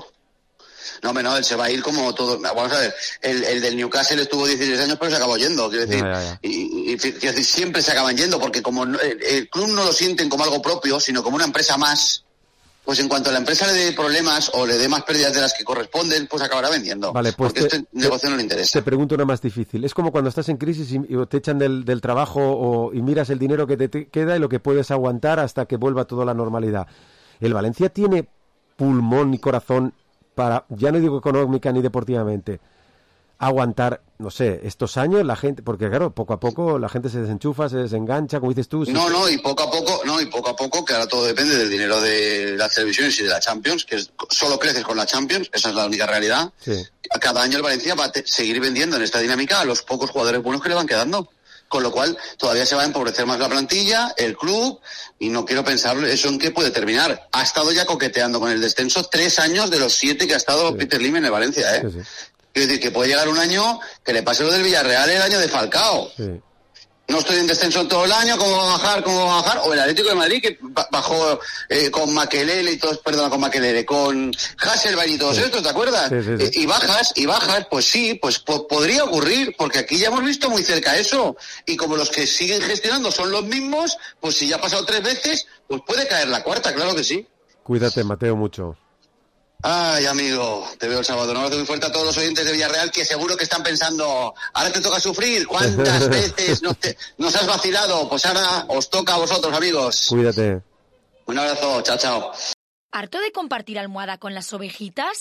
No, hombre, no, él se va a ir como todo. Vamos a ver, el, el del Newcastle estuvo dieciséis años, pero se acabó yendo. Quiero decir, ya, ya. Y, y, quiero decir, siempre se acaban yendo, porque como el, el club no lo sienten como algo propio, sino como una empresa más, pues en cuanto a la empresa le dé problemas o le dé más pérdidas de las que corresponden, pues acabará vendiendo. Vale, pues porque te, este negocio no le interesa. Te pregunto una más difícil. Es como cuando estás en crisis y, y te echan del, del trabajo o, y miras el dinero que te, te queda y lo que puedes aguantar hasta que vuelva toda la normalidad. ¿El Valencia tiene pulmón y corazón para, ya no digo económica ni deportivamente, aguantar, no sé, estos años la gente, porque claro, poco a poco la gente se desenchufa, se desengancha, como dices tú? No, sí, no, y poco a poco, no, y poco a poco, que ahora todo depende del dinero de las televisiones y de la Champions, que es, solo creces con la Champions, esa es la única realidad. Sí. Cada año el Valencia va a te, seguir vendiendo en esta dinámica a los pocos jugadores buenos que le van quedando. Con lo cual, todavía se va a empobrecer más la plantilla, el club, y no quiero pensar eso en qué puede terminar. Ha estado ya coqueteando con el descenso tres años de los siete que ha estado sí. Peter Lim en el Valencia, ¿eh? Sí, sí. Quiero decir que puede llegar un año que le pase lo del Villarreal el año de Falcao. Sí. No estoy en descenso todo el año, ¿cómo va a bajar? ¿Cómo va a bajar? O el Atlético de Madrid, que bajó eh, con Makelele y todos, perdón, con Makelele, con Hasselbeck y todos sí. estos, ¿te acuerdas? Sí, sí, sí. Eh, y bajas, y bajas, pues sí, pues po- podría ocurrir, porque aquí ya hemos visto muy cerca eso. Y como los que siguen gestionando son los mismos, pues si ya ha pasado tres veces, pues puede caer la cuarta, claro que sí. Cuídate, Mateo, mucho. Ay, amigo, te veo el sábado. Un abrazo muy fuerte a todos los oyentes de Villarreal que seguro que están pensando, ahora te toca sufrir, ¿cuántas veces nos, te, nos has vacilado? Pues ahora os toca a vosotros, amigos. Cuídate. Un abrazo, chao, chao. ¿Harto de compartir almohada con las ovejitas?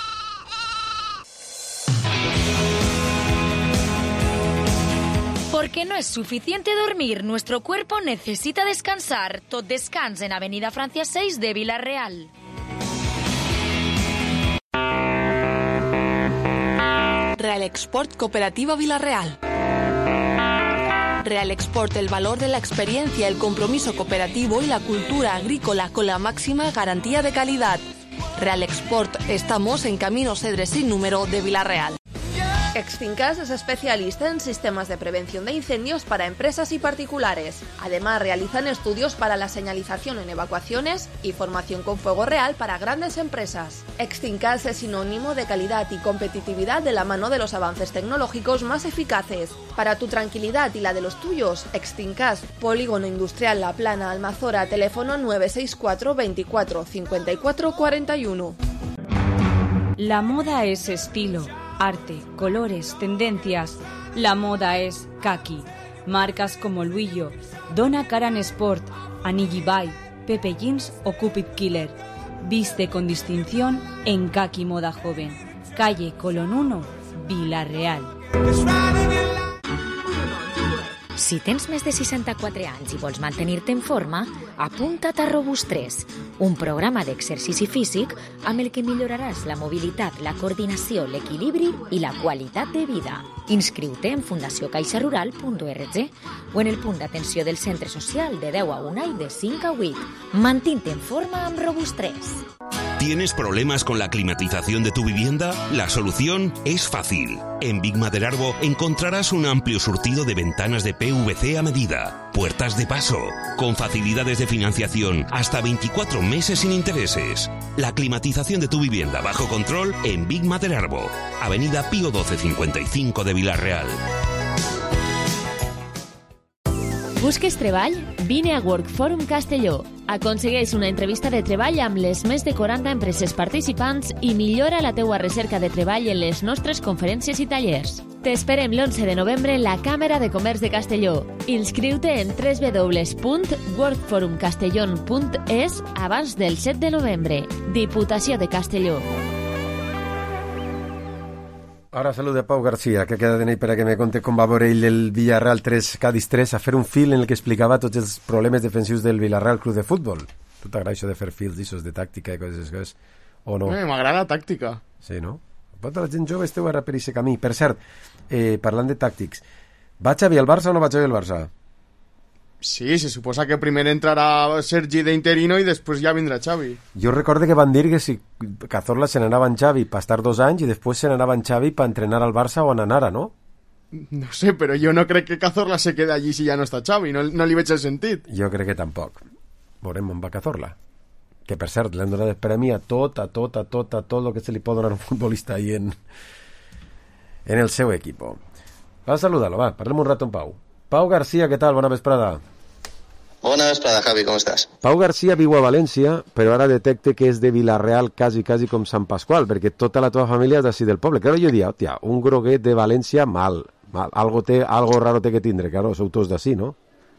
Porque no es suficiente dormir, nuestro cuerpo necesita descansar. Tot descans en Avenida Francia seis de Villarreal. Real Export Cooperativa Villarreal. Real Export, el valor de la experiencia, el compromiso cooperativo y la cultura agrícola con la máxima garantía de calidad. Real Export, estamos en Camino Cedres sin número de Villarreal. Extincas es especialista en sistemas de prevención de incendios para empresas y particulares. Además, realizan estudios para la señalización en evacuaciones y formación con fuego real para grandes empresas. Extincas es sinónimo de calidad y competitividad de la mano de los avances tecnológicos más eficaces. Para tu tranquilidad y la de los tuyos, Extincas, Polígono Industrial La Plana, Almazora, teléfono nueve seis cuatro veinticuatro cincuenta y cuatro cuarenta y uno. La moda es estilo, arte, colores, tendencias. La moda es Kaki. Marcas como Luillo, Donna Karan Sport, Anigi Bay, Pepe Jeans o Cupid Killer. Viste con distinción en Kaki Moda Joven. Calle Colón uno, Villarreal. Si tens més de seixanta-quatre anys i vols mantenir-te en forma, apunta't a Robust tres, un programa d'exercici físic amb el que milloraràs la mobilitat, la coordinació, l'equilibri i la qualitat de vida. Inscriu-te en fundació caixa rural punt org o en el punt d'atenció del centre social de deu a una i de cinc a vuit. Mantén-te en forma amb Robust tres. ¿Tienes problemas con la climatización de tu vivienda? La solución es fácil. En Big Maderarbo encontrarás un amplio surtido de ventanas de P V C a medida, puertas de paso, con facilidades de financiación hasta veinticuatro meses sin intereses. La climatización de tu vivienda bajo control en Big Maderarbo, Avenida Pío doce cincuenta y cinco de Villarreal. Busques treball? Vine a Work Forum Castelló. Aconsegueix una entrevista de treball amb les més de quaranta empreses participants i millora la teua recerca de treball en les nostres conferències i tallers. T'esperem l'onze de novembre en la Càmera de Comerç de Castelló. Inscriu-te en w w w punt workforum castellón punt es abans del set de novembre. Diputació de Castelló. Ahora saluda a Pau García, que queda de ahí para que me conte com va veure ell el Villarreal tres, Cádiz tres, a fer un fil en el que explicava tots els problemes defensius del Villarreal Club de Futbol. Tu t'agrada això de fer fils d'aixos de tàctica i coses així, o no? Eh, m'agrada la tàctica. Sí, no? Tota la gent jove esteu ara per aquest camí. Per cert, eh, parlant de tàctics, va Xavi al Barça o no va Xavi al Barça? Sí, se suposa que primer entrarà Sergi d'interino i després ja vindrà Xavi. Jo recordo que van dir que si Cazorla se n'anava en Xavi per estar dos anys i després se n'anava en Xavi per entrenar al Barça o en anara, no? No sé, però jo no crec que Cazorla se quede allí si ja no està Xavi, no, no li veig el sentit. Jo crec que tampoc. Veurem on va Cazorla. Que, per cert, l'hem donat el premi a tot, a tot, a tot, a tot el que se li pot donar a un futbolista ahí en, en el seu equipo. Va a saludar-lo, va, parlem un rato amb Pau. Pau García, què tal? Bona vesprada. Bona vesprada, Javi, com estàs? Pau García viu a València, però ara detecte que és de Villarreal quasi, quasi com Sant Pasqual, perquè tota la teva família és d'ací del poble. Claro, jo diria, hòstia, un groguet de València, mal, mal. Algo, té, algo raro té que tindre, claro, sou tots d'ací, no?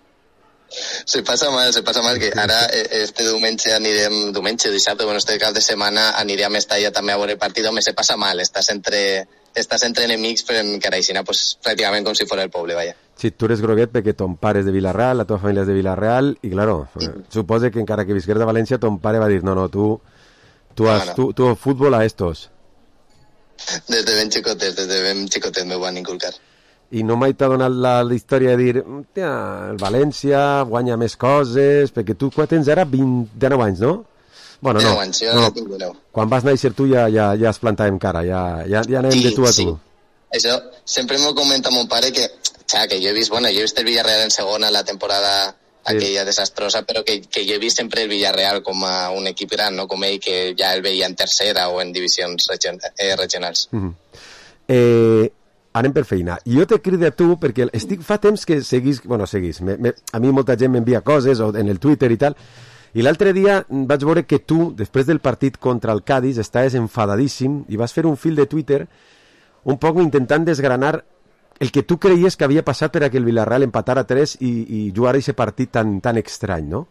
Se passa mal, se passa mal, que ara este diumenge anirem, diumenge, dissabte, bueno, este cap de setmana aniré a Mestalla també a veure el partit, home, se passa mal, estàs entre, estàs entre enemics, però encara així, pues, pràcticament com si fos el poble, vaja. Sí, tu eres groguet perquè ton pare és de Villarreal, la teva família és de Villarreal, i claro, eh, supose que encara que visqués de València, ton pare va dir, no, no, tu, tu, has, no, no. tu, tu futbol a estos. Des de ben xicotet, des de ben xicotet me ho van inculcar. I no mai t'ha donat la, la història de dir, tia, el València guanya més coses, perquè tu quan tens ara vint-i-nou anys, no? Bueno, no, anys, jo no, no tinc dinou. Quan vas néixer tu ja, ja, ja es plantàvem cara, ja, ja, ja anem sí, de tu a tu. Sí. Això sempre m'ho comenta mon pare que, xa, que jo he vist, bueno, jo he vist el Villarreal en segona la temporada aquella sí. desastrosa, però que, que jo he vist sempre el Villarreal com a un equip gran, no? Com ell que ja el veia en tercera o en divisions region, eh, regionals. Mm-hmm. Eh... Anem per feina. Jo te crido a tu perquè estic fa temps que seguís, bueno, seguís, me, me, a mi molta gent m'envia coses o en el Twitter i tal, I l'altre dia vaig veure que tu, després del partit contra el Cádiz, estaves enfadadíssim i vas fer un fil de Twitter un poc intentant desgranar el que tu creies que havia passat per a que el Villarreal empatara a tres i, i jugara aquest partit tan, tan estrany, no?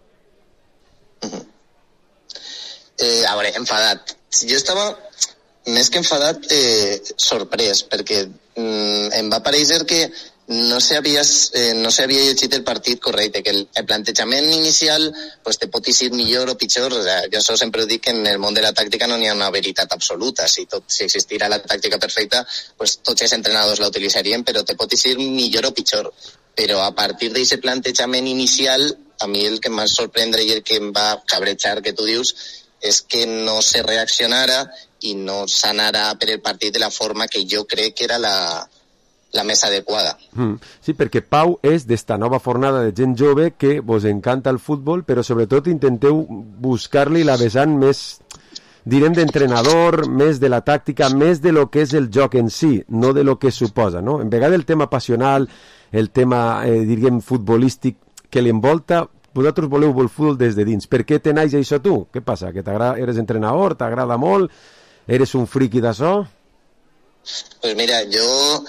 Eh, a veure, enfadat. Jo estava, més que enfadat, eh, sorprès, perquè mm, em va parèixer que no s'havia eh, no s'havia llegit el partit correcte, que el, el plantejament inicial pues, te pot eixir millor o pitjor. O sea, jo això sempre dic que en el món de la tàctica no n'hi ha una veritat absoluta. Si, tot, si existira la tàctica perfecta, pues, tots els entrenadors la utilitzarien, però te pot eixir millor o pitjor. Però a partir d'aquest plantejament inicial, a mi el que em va sorprendre i el que em va cabrejar, que tu dius, és que no se reaccionara i no s'anara per el partit de la forma que jo crec que era la, la més adequada. Mm. Sí, perquè Pau és d'esta nova fornada de gent jove que vos encanta el futbol, però sobretot intenteu buscar-li la vessant més, direm, d'entrenador, més de la tàctica, més de lo que és el joc en si, no de lo que suposa, no? En vegada el tema passional, el tema, eh, diríem, futbolístic que l'envolta, vosaltres voleu el futbol des de dins. Per què te naix això tu? Què passa? Que eres entrenador, t'agrada molt, eres un friqui d'això? Pues mira, jo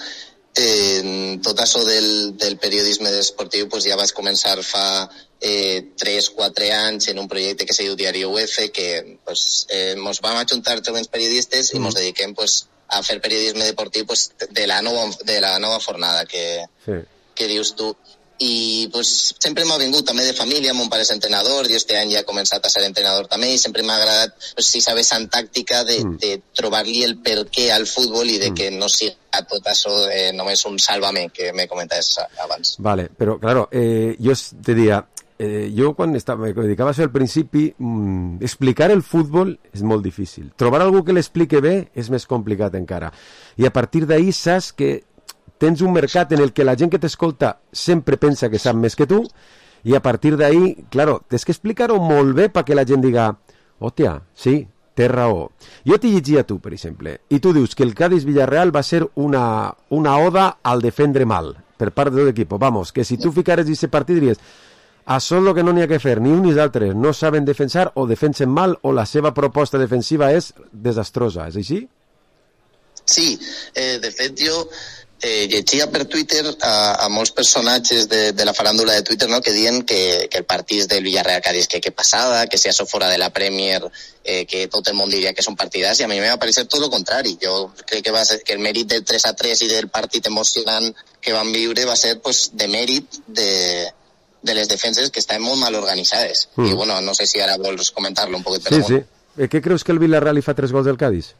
eh, tot això del, del periodisme esportiu pues ja vaig començar fa eh, tres quatre anys en un projecte que se diu Diari U F, que pues, eh, mos vam ajuntar jovents periodistes i mos dediquem pues, a fer periodisme deportiu pues, de, la nova, de la nova fornada que, sí. que dius tu. I pues, sempre m'ha vingut també de família, mon pare és entrenador, jo este any ja he començat a ser entrenador també, i sempre m'ha agradat pues, si sabes en tàctica de, mm. de trobar-li el per què al futbol i de mm. que no siga tot això eh, només un sálvame que me comentaves abans. Vale, però claro, eh, jo te diria, eh, jo quan estava, me dedicava a això al principi, mm, explicar el futbol és molt difícil, trobar algú que l'explique bé és més complicat encara, i a partir d'ahí saps que tens un mercat en el que la gent que t'escolta sempre pensa que sap més que tu, i a partir d'ahí, claro, tens que explicar-ho molt bé perquè la gent diga, hòstia, sí, té raó. Jo t'hi llegia tu, per exemple, i tu dius que el Cádiz-Villarreal va ser una, una oda al defendre mal, per part de tot l'equip. Vamos, que si tu ficares aquest partit diries, això és el que no n'hi ha que fer, ni un ni l'altre, no saben defensar o defensen mal o la seva proposta defensiva és desastrosa, és així? Sí, eh, de fet jo eh, llegia per Twitter a, a molts personatges de, de la faràndula de Twitter, no?, que diuen que, que el partit del Villarreal-Cádiz que què passada, que si això fora de la Premier eh, que tot el món diria que és un partidàs, i a mi m'ha parecer tot el contrari. Jo crec que, va ser, que el mèrit del tres a tres i del partit emocionant que van viure va ser pues, de mèrit de, de les defenses que estaven molt mal organitzades. Mm. I bueno, no sé si ara vols comentar-lo un poquet. Sí, sí. Eh, què creus que el Villarreal li fa tres gols del Cádiz?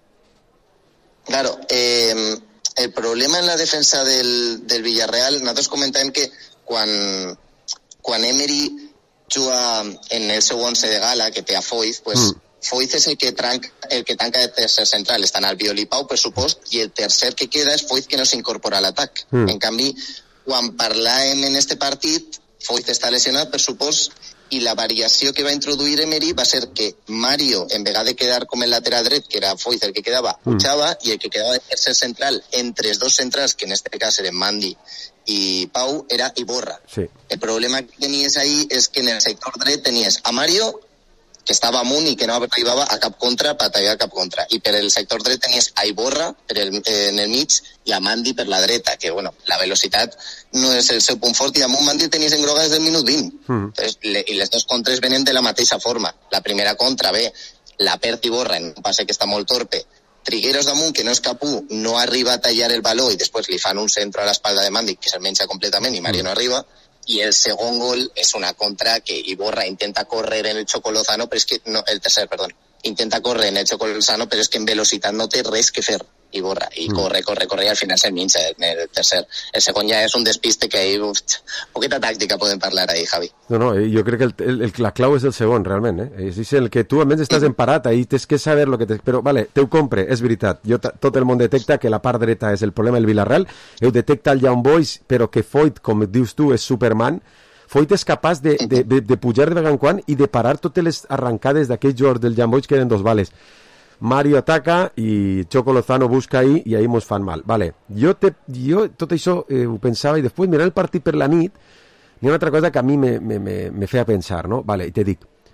Claro, eh, el problema en la defensa del, del Villarreal, nosaltres comentàvem que quan, quan Emery juga en el seu once de gala, que té a Foyth, pues, mm. Foyth és el que, tranca, el que tanca de tercer central. Estan Albiol i Pau, per supost, i el tercer que queda és Foyth, que no s'incorpora a l'atac. Mm. En canvi, quan parlàvem en este partit, Foyth està lesionat, per supost, i la variació que va introduir Emery va ser que Mario, en vegada de quedar com el lateral dret, que era Foyth el que quedava, mm. pujava, i el que quedava de tercer central entre els dos centrals, que en este cas eren Mandi i Pau, era Iborra. Sí. El problema que tenies ahí és que en el sector dret tenies a Mario, que estava amunt i que no arribava a cap contra per tallar cap contra, i per el sector dret tenies a Iborra per el, eh, en el mig i a Mandi per la dreta, que bueno, la velocitat no és el seu punt fort, i damunt Mandi tenies en groga des del minut vint. Mm. Entonces, le, i les dos contres venen de la mateixa forma. La primera contra ve, la perd Iborra en un passe que està molt torpe, Trigueros damunt, que no és capú, no arriba a tallar el baló i després li fan un centre a l'espalda de Mandi que se'l menja completament i Mario mm. no arriba. I el segon gol és una contra que Iborra intenta córrer en el Chocolozano, però és que no, el tercer, perdó, intenta córrer en el Chocolozano, però és que en velocitat no té res que fer Iborra, i mm. corre, corre, corre, i al final se'l minxa en el tercer. El segon ja és un despiste que ahí, uf, poqueta tàctica podem parlar ahí, Javi. No, no, jo crec que el, el, el, la clau és el segon, realment, eh? És el que tu, a més, estàs emparat, ahí tens que saber lo que te... Però, vale, teu compre, és veritat, jo, tot el món detecta que la part dreta és el problema del Villarreal, heu detecta el Young Boys, però que Foyth, com dius tu, és Superman. Foyth és capaç de, de, de, de pujar de vegada en quan i de parar totes les arrancades d'aquells jugadors del Young Boys que eren dos vales. Mario ataca i Choco Lozano busca ahí i ahí mos fan mal. Vale, jo, te, jo tot això eh, ho pensava i després mirant el partit per la nit n'hi ha una altra cosa que a mi me, me, me, me feia pensar, no? Vale, i te dic,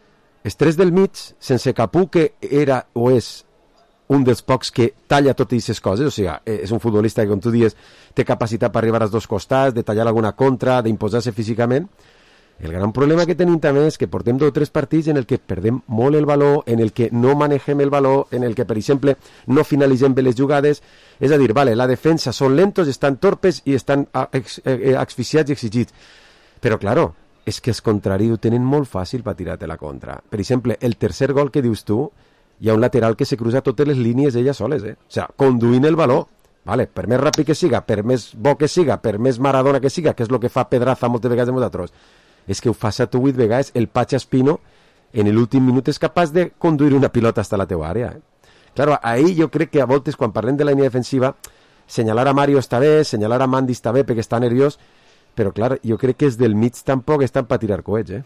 els tres del mig, sense Capú, que era o és un dels pocs que talla totes aquestes coses, o sigui, és un futbolista que, com tu dius, té capacitat per arribar als dos costats, de tallar alguna contra, d'imposar-se físicament. El gran problema que tenim també és que portem dos o tres partits en el que perdem molt el valor, en el que no manegem el valor, en el que, per exemple, no finalitzem bé les jugades. És a dir, vale, la defensa són lentos, estan torpes i estan asfixiats i exigits. Però, claro, és que els contraris ho tenen molt fàcil per tirar-te la contra. Per exemple, el tercer gol que dius tu, hi ha un lateral que se cruza totes les línies elles soles, eh? O sigui, conduint el valor. Vale, per més ràpid que siga, per més bo que siga, per més Maradona que siga, que és el que fa Pedraza moltes vegades de nosaltres, és que ho fa set o vuit vegades el Pacha Espino en l'últim minut és capaç de conduir una pilota hasta la teva àrea. Eh? Claro, ahí jo crec que a voltes, quan parlem de la línia defensiva, senyalar a Mario està bé, senyalar a Mandy està bé perquè està nerviós, però clar, jo crec que és del mig tampoc estan per tirar coets, eh?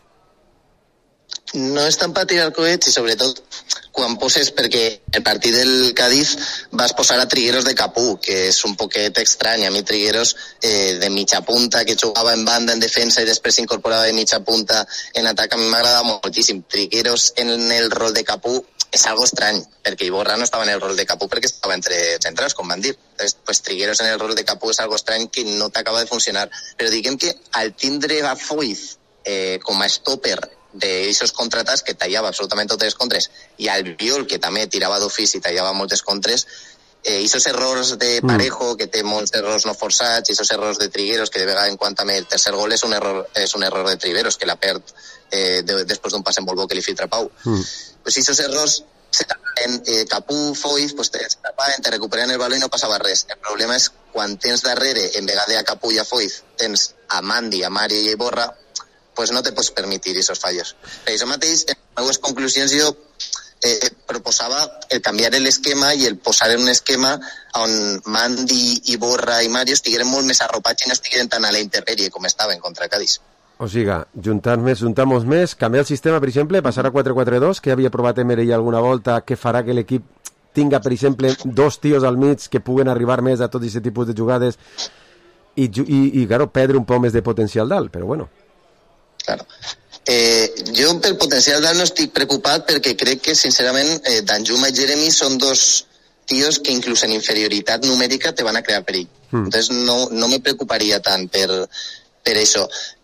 No estan per tirar coets i sobretot quan poses, perquè el partit del Cádiz vas posar a Trigueros de Capú, que és un poquet estrany. A mi Trigueros eh, de mitja punta, que jugava en banda en defensa i després s'incorporava de mitja punta en atac, a mi m'agrada moltíssim. Trigueros en el rol de Capú és algo estrany, perquè Iborra no estava en el rol de Capú perquè estava entre centrals, com van dir. Entonces, pues Trigueros en el rol de Capú és algo estrany que no t'acaba de funcionar. Però diguem que al tindre a Foyth eh, com a stopper d'aquests contratats que tallava absolutament totes les contres i Albiol, que també tirava d'ofís i tallava moltes contres, eh, aquests errors de Parejo, que té molts errors no forçats, i aquests errors de Trigueros, que de vegada en quant també el tercer gol és un error, és un error de Trigueros, que la perd eh, de, després d'un pas en Volvo que li filtra Pau. Mm. Pues aquests errors se tapaven, eh, Capú, Foyth, pues te tapaven, te recuperaven el baló i no passava res. El problema és quan tens darrere, en vegada a Capú i a Foyth, tens a Mandy, a Mario i a Iborra, pues no te pots permitir esos fallos. Per això mateix, en les meves conclusions, jo eh, proposava el canviar l'esquema i el posar en un esquema on Mandy, Iborra i Mario estigueren molt més arropats i no estigueren tan a la intempèrie com estaven contra Cádiz. O sigui, juntar més, juntar-nos més, canviar el sistema, per exemple, passar a quatre quatre dos, que havia provat Emery alguna volta, que farà que l'equip tinga, per exemple, dos tios al mig que puguen arribar més a tot aquest tipus de jugades i, i, i claro, perdre un poc més de potencial dalt, però bueno. Claro. Eh, jo per potencial dalt no estic preocupat perquè crec que sincerament eh, Danjuma i Jeremy són dos tios que inclús en inferioritat numèrica te van a crear perill. Mm. Entonces no, no me preocuparia tant per, per això.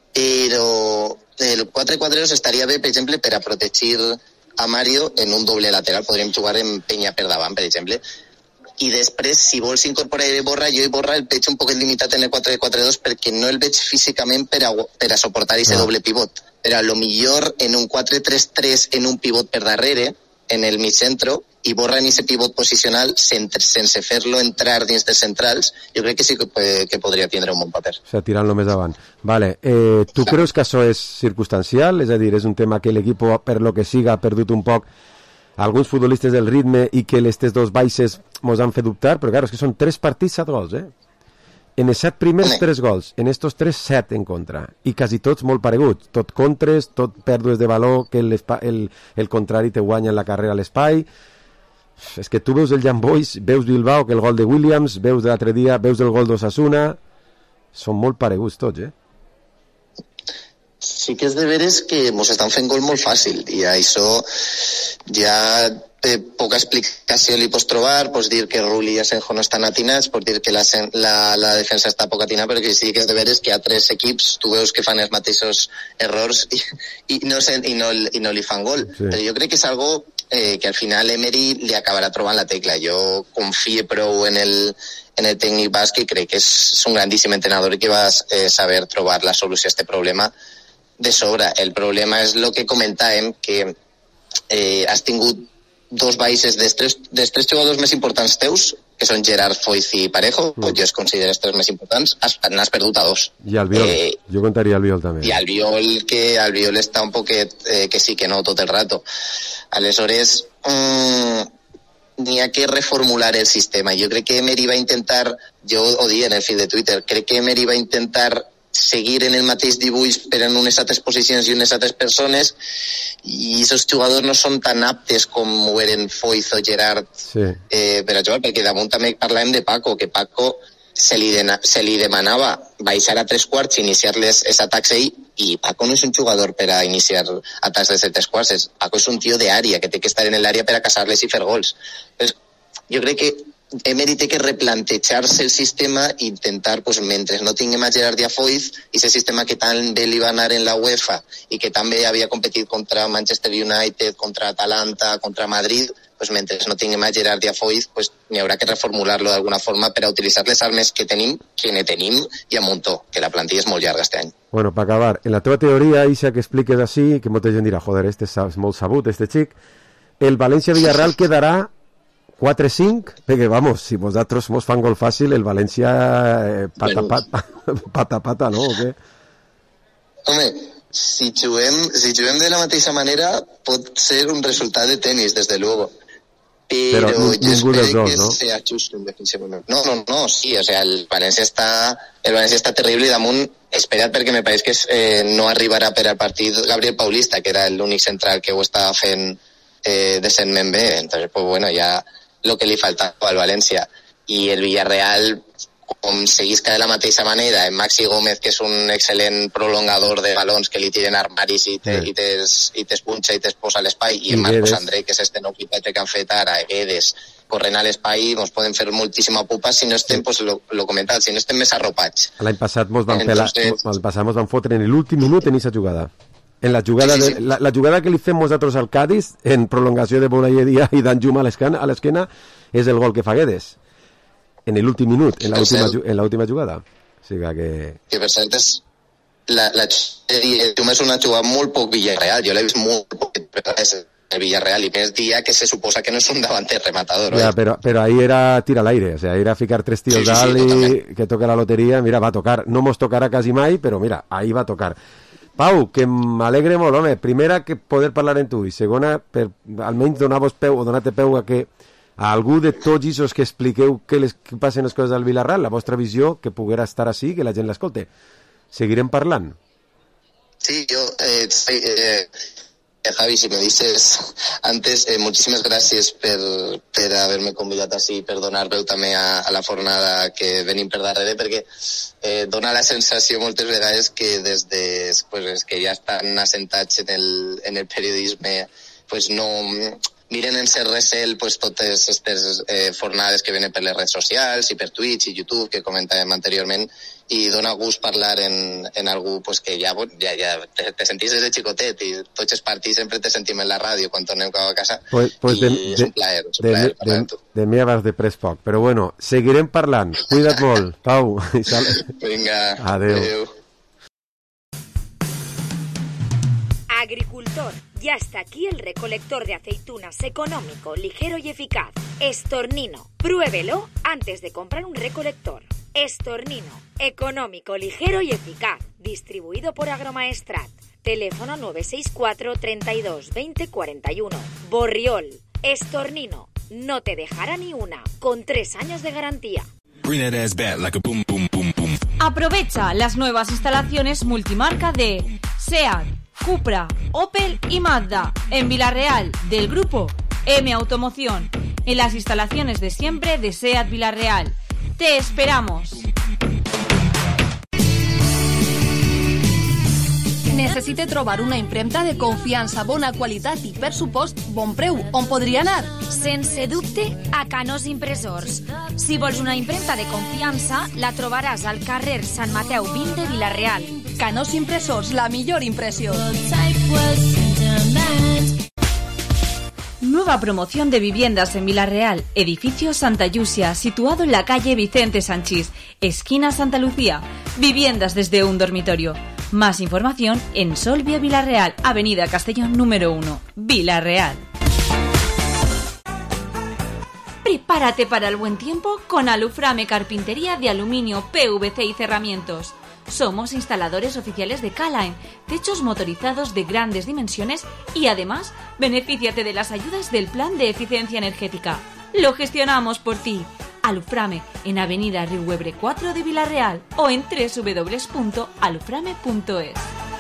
Però el quatre quatre dos estaria bé, per exemple, per a protegir a Mario en un doble lateral. Podríem jugar en penya per davant, per exemple. I després, si vols incorporar Iborra, jo Iborra el veig un poc limitat en el quatre quatre dos perquè no el veig físicament per a, per a suportar aquest doble pivot. Però a lo millor en un quatre tres tres en un pivot per darrere, en el mig centro, Iborra en aquest pivot posicional sense, sense fer-lo entrar dins dels centrals, jo crec que sí que, que podria tindre un bon paper. O sigui, tirant-lo més davant. Vale. Eh, tu creus que això és circumstancial? És a dir, és un tema que l'equip, per lo que siga, ha perdut un poc alguns futbolistes del ritme i que aquestes dos baixes mos han fet dubtar, però claro, és que són tres partits, set gols, eh? En els set primers, sí. tres gols, en estos tres, set en contra, i quasi tots molt pareguts, tot contres, tot pèrdues de valor, que el, el contrari te guanya en la carrera a l'espai. És que tu veus el Young Boys, veus Bilbao, que el gol de Williams, veus de l'altre dia, veus el gol d'Osasuna, són molt pareguts tots, eh? Sí que és de veres que mos estan fent gol molt fàcil i això ja eh, poca explicació li pots trobar, pots dir que Rulli i Asenjo no estan atinats, pots dir que la, la, la defensa està poc atinada, perquè sí que és de veres que hi ha tres equips, tu veus que fan els mateixos errors i, i, no, i, no, i no li fan gol. Sí. Però jo crec que és algo eh, que al final Emery li acabarà trobant la tecla. Jo confio prou en el, en el tècnic basc i crec que és, és un grandíssim entrenador i que va eh, saber trobar la solució a aquest problema de sobre. El problema és el que comentàvem, que eh, has tingut dos baixes dels tres, dels tres jugadors més importants teus, que són Gerard, Foyth i Parejo, mm. jo els considero els tres més importants, has, n'has perdut a dos. I Albiol, eh, jo contaria Albiol també. I Albiol, que Albiol està un poquet eh, que sí, que no, tot el rato. Aleshores, mmm, n'hi ha que reformular el sistema. Jo crec que Emery va intentar, jo ho dic en el fil de Twitter, crec que Emery va intentar seguir en el mateix dibuix però en unes altres posicions i unes altres persones, i aquests jugadors no són tan aptes com ho eren Foyth o Gerard sí. eh, per a jugar, perquè damunt també parlàvem de Paco, que Paco se li, de, se li demanava baixar a tres quarts i iniciar-les els atacs ahir i Paco no és un jugador per a iniciar atacs des de tres quarts, és, Paco és un tio d'àrea, que té que estar en l'àrea per a casar-les i fer gols. Pues, jo crec que Emery té que replantejar-se el sistema i intentar, pues, mentre no tinguem a Gerard Foyth, i ese sistema que tan bé li va anar en la UEFA i que també havia competit contra Manchester United, contra Atalanta, contra Madrid, pues, mentre no tinguem a Gerard Foyth, pues, n'hi haurà que reformular-lo d'alguna forma per a utilitzar les armes que tenim, que ne tenim, i a muntó, que la plantilla és molt llarga este any. Bueno, para acabar, en la teva teoria, Isa, que expliques així, que molta gent dirà, joder, este és molt sabut, este xic, el València-Villarreal quedarà quatre cinc, perquè, vamos, si vosaltres mos fan gol fàcil, el València eh, pata, pata, pata, pata, no? O què? Home, si juguem, si juguem de la mateixa manera, pot ser un resultat de tenis, des de luego. Pero, Pero yo espero dos, que ¿no? sea justo defensivamente. No, no, no, sí, o sea, el València està, el València està terrible i damunt, espera't perquè me pareix que eh, no arribarà per al partit Gabriel Paulista, que era l'únic central que ho estava fent eh, decentment bé. Entonces, pues bueno, ja lo que li faltava al València. I el Villarreal, com seguisca de la mateixa manera, en Maxi Gómez, que és un excel·lent prolongador de galons que li tiren armaris i te, sí. i tes, i t'espunxa i t'esposa a l'espai, i, I en Marcos Guedes. André, que és este nou pipete que han fet ara, Guedes, corrent a l'espai, ens poden fer moltíssima pupa si no estem, sí. pues, lo, lo comentat, si no estem més arropats. L'any passat mos van, Entonces... pelar, l'any passat mos van fotre en l'últim minut en aquesta jugada. En la jugada, sí, sí, sí. De, la, la jugada que li fem nosaltres al Cádiz, en prolongació de Bonayedia i d'Anjuma a l'esquena, és el gol que fa Guedes. En l'últim minut, en l'última jugada. O sigui que... Que per cert és... La, la Anjuma és una jugada molt poc Villarreal. Jo l'he vist molt poc el Villarreal i més dia que se suposa que no és un davanter rematador. Ja, però, però ahí era tira al aire. O sea, era ficar tres tiros sí, sí, d'alt sí, i que toca la loteria. Mira, va a tocar. No mos tocarà quasi mai, però mira, ahí va a tocar. Pau, que m'alegre molt, home. Primera, que poder parlar amb tu, i segona, per almenys donar-vos peu o donar-te peu a que a algú de tots aquests que expliqueu que, les, que passen les coses al Villarreal, la vostra visió, que poguera estar així, que la gent l'escolte. Seguirem parlant? Sí, yo, eh, eh, Javi, si me dices antes, eh, moltíssimes gràcies per, per haver-me convidat així, per donar veu també a, a la fornada que venim per darrere, perquè eh, dona la sensació moltes vegades que des de, pues, que ja estan assentats en el, en el periodisme, pues no miren en ser recel pues, totes aquestes eh, fornades que venen per les redes socials i per Twitch i YouTube, que comentàvem anteriorment, i dona gust parlar en, en algú pues, que ja, ja, ja te, te sentís des de xicotet i tots els partits sempre te sentim en la ràdio quan tornem cap a casa pues, pues i de, és un plaer, és un de, plaer de, parlar de, amb tu. De mi abans de pres poc, però bueno, seguirem parlant. Cuida't molt, Pau. Vinga, adeu. adeu. Agricultor, ya está aquí el recolector de aceitunas económico, ligero y eficaz. Estornino. Pruébelo antes de comprar un recolector. Estornino. Económico, ligero y eficaz. Distribuido por Agromaestrat. Teléfono nueve seis cuatro, treinta y dos, veinte, cuarenta y uno. Borriol. Estornino. No te dejará ni una. Con tres años de garantía. Aprovecha las nuevas instalaciones multimarca de SEAT, Cupra, Opel y Mazda en Villarreal del grupo M Automoción, en las instalaciones de siempre de SEAT Villarreal. ¡Te esperamos! Necessite trobar una impremta de confiança, bona qualitat i, per supost, bon preu. On podria anar? Sense dubte, a Canós Impressors. Si vols una impremta de confiança, la trobaràs al carrer Sant Mateu vint de Villarreal. Canós Impressors, la millor impressió. Nueva promoción de viviendas en Villarreal, edificio Santa Yusia, situado en la calle Vicente Sanchís, esquina Santa Lucía. Viviendas desde un dormitorio. Más información en Solvia Villarreal, avenida Castellón número uno, Villarreal. Prepárate para el buen tiempo con Aluframe Carpintería de Aluminio, P V C y Cerramientos. Somos instaladores oficiales de Calaen, techos motorizados de grandes dimensiones y además benefíciate de las ayudas del Plan de Eficiencia Energética. Lo gestionamos por ti. Aluframe en avenida Riuebre cuatro de Villarreal o en doble u doble u doble u punto aluframe punto es.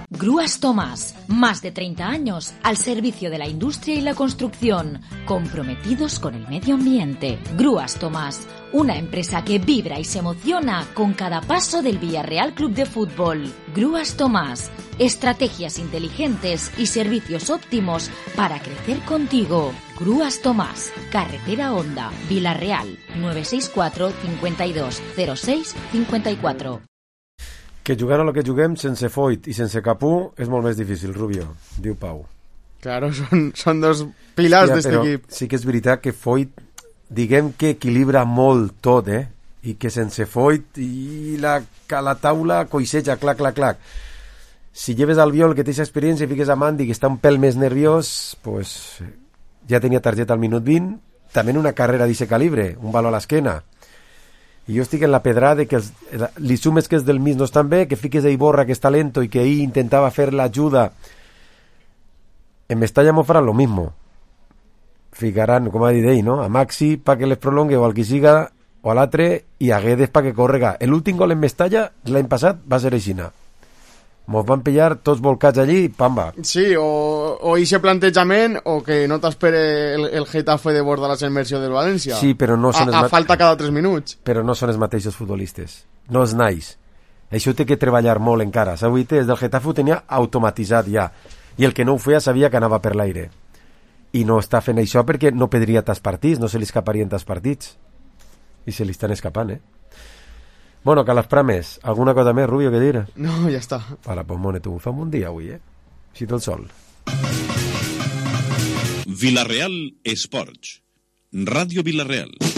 Grúas Tomás, más de treinta años al servicio de la industria y la construcción, comprometidos con el medio ambiente. Grúas Tomás, una empresa que vibra y se emociona con cada paso del Villarreal Club de Fútbol. Grúas Tomás, estrategias inteligentes y servicios óptimos para crecer contigo. Grúas Tomás, carretera Honda, Villarreal, nueve seis cuatro, cincuenta y dos, cero seis, cincuenta y cuatro. Que jugar a lo que juguem sense Foyt i sense Capú és molt més difícil, Rubio, diu Pau. Claro, són, són dos pilars Hòstia, d'este però equip. sí que és veritat que Foyt, diguem que equilibra molt tot, eh? I que sense Foyt i la, que la taula coixeja, clac, clac, clac. Si lleves al Biol, que té aquesta experiència, i fiques a Mandi, que està un pèl més nerviós, pues ja tenia targeta al minut vint, també en una carrera d'aquest calibre, un valor a l'esquena. I jo estic en la pedrada que els, li sumes que els del Mis no estan bé, que fiques a Iborra que està lento i que ahir intentava fer l'ajuda. En Mestalla m'ho faran lo mismo. Ficaran, com ha dit ell, no? A Maxi pa que les prolongue o al que siga o a l'altre i a Guedes pa que correga. L'últim gol en Mestalla l'any passat va ser aixina. Mos van pillar tots volcats allí i pamba. Sí, o, o ixe plantejament o que no t'espere el, el Getafe de bordar la immersió del València. Sí, però no són a, a falta cada tres minuts. Però no són els mateixos futbolistes. No és nice. Això té que treballar molt encara. S'ha dit, des del Getafe ho tenia automatitzat ja. I el que no ho feia sabia que anava per l'aire. I no està fent això perquè no perdria tants partits, no se li escaparien tants partits. I se li estan escapant, eh? Bueno, que les prames, alguna cosa més, Rubio, que dir? No, ja està. Para, pues mone, tu, fem un dia avui, eh? Així tot el sol. Villarreal Esports. Ràdio Villarreal.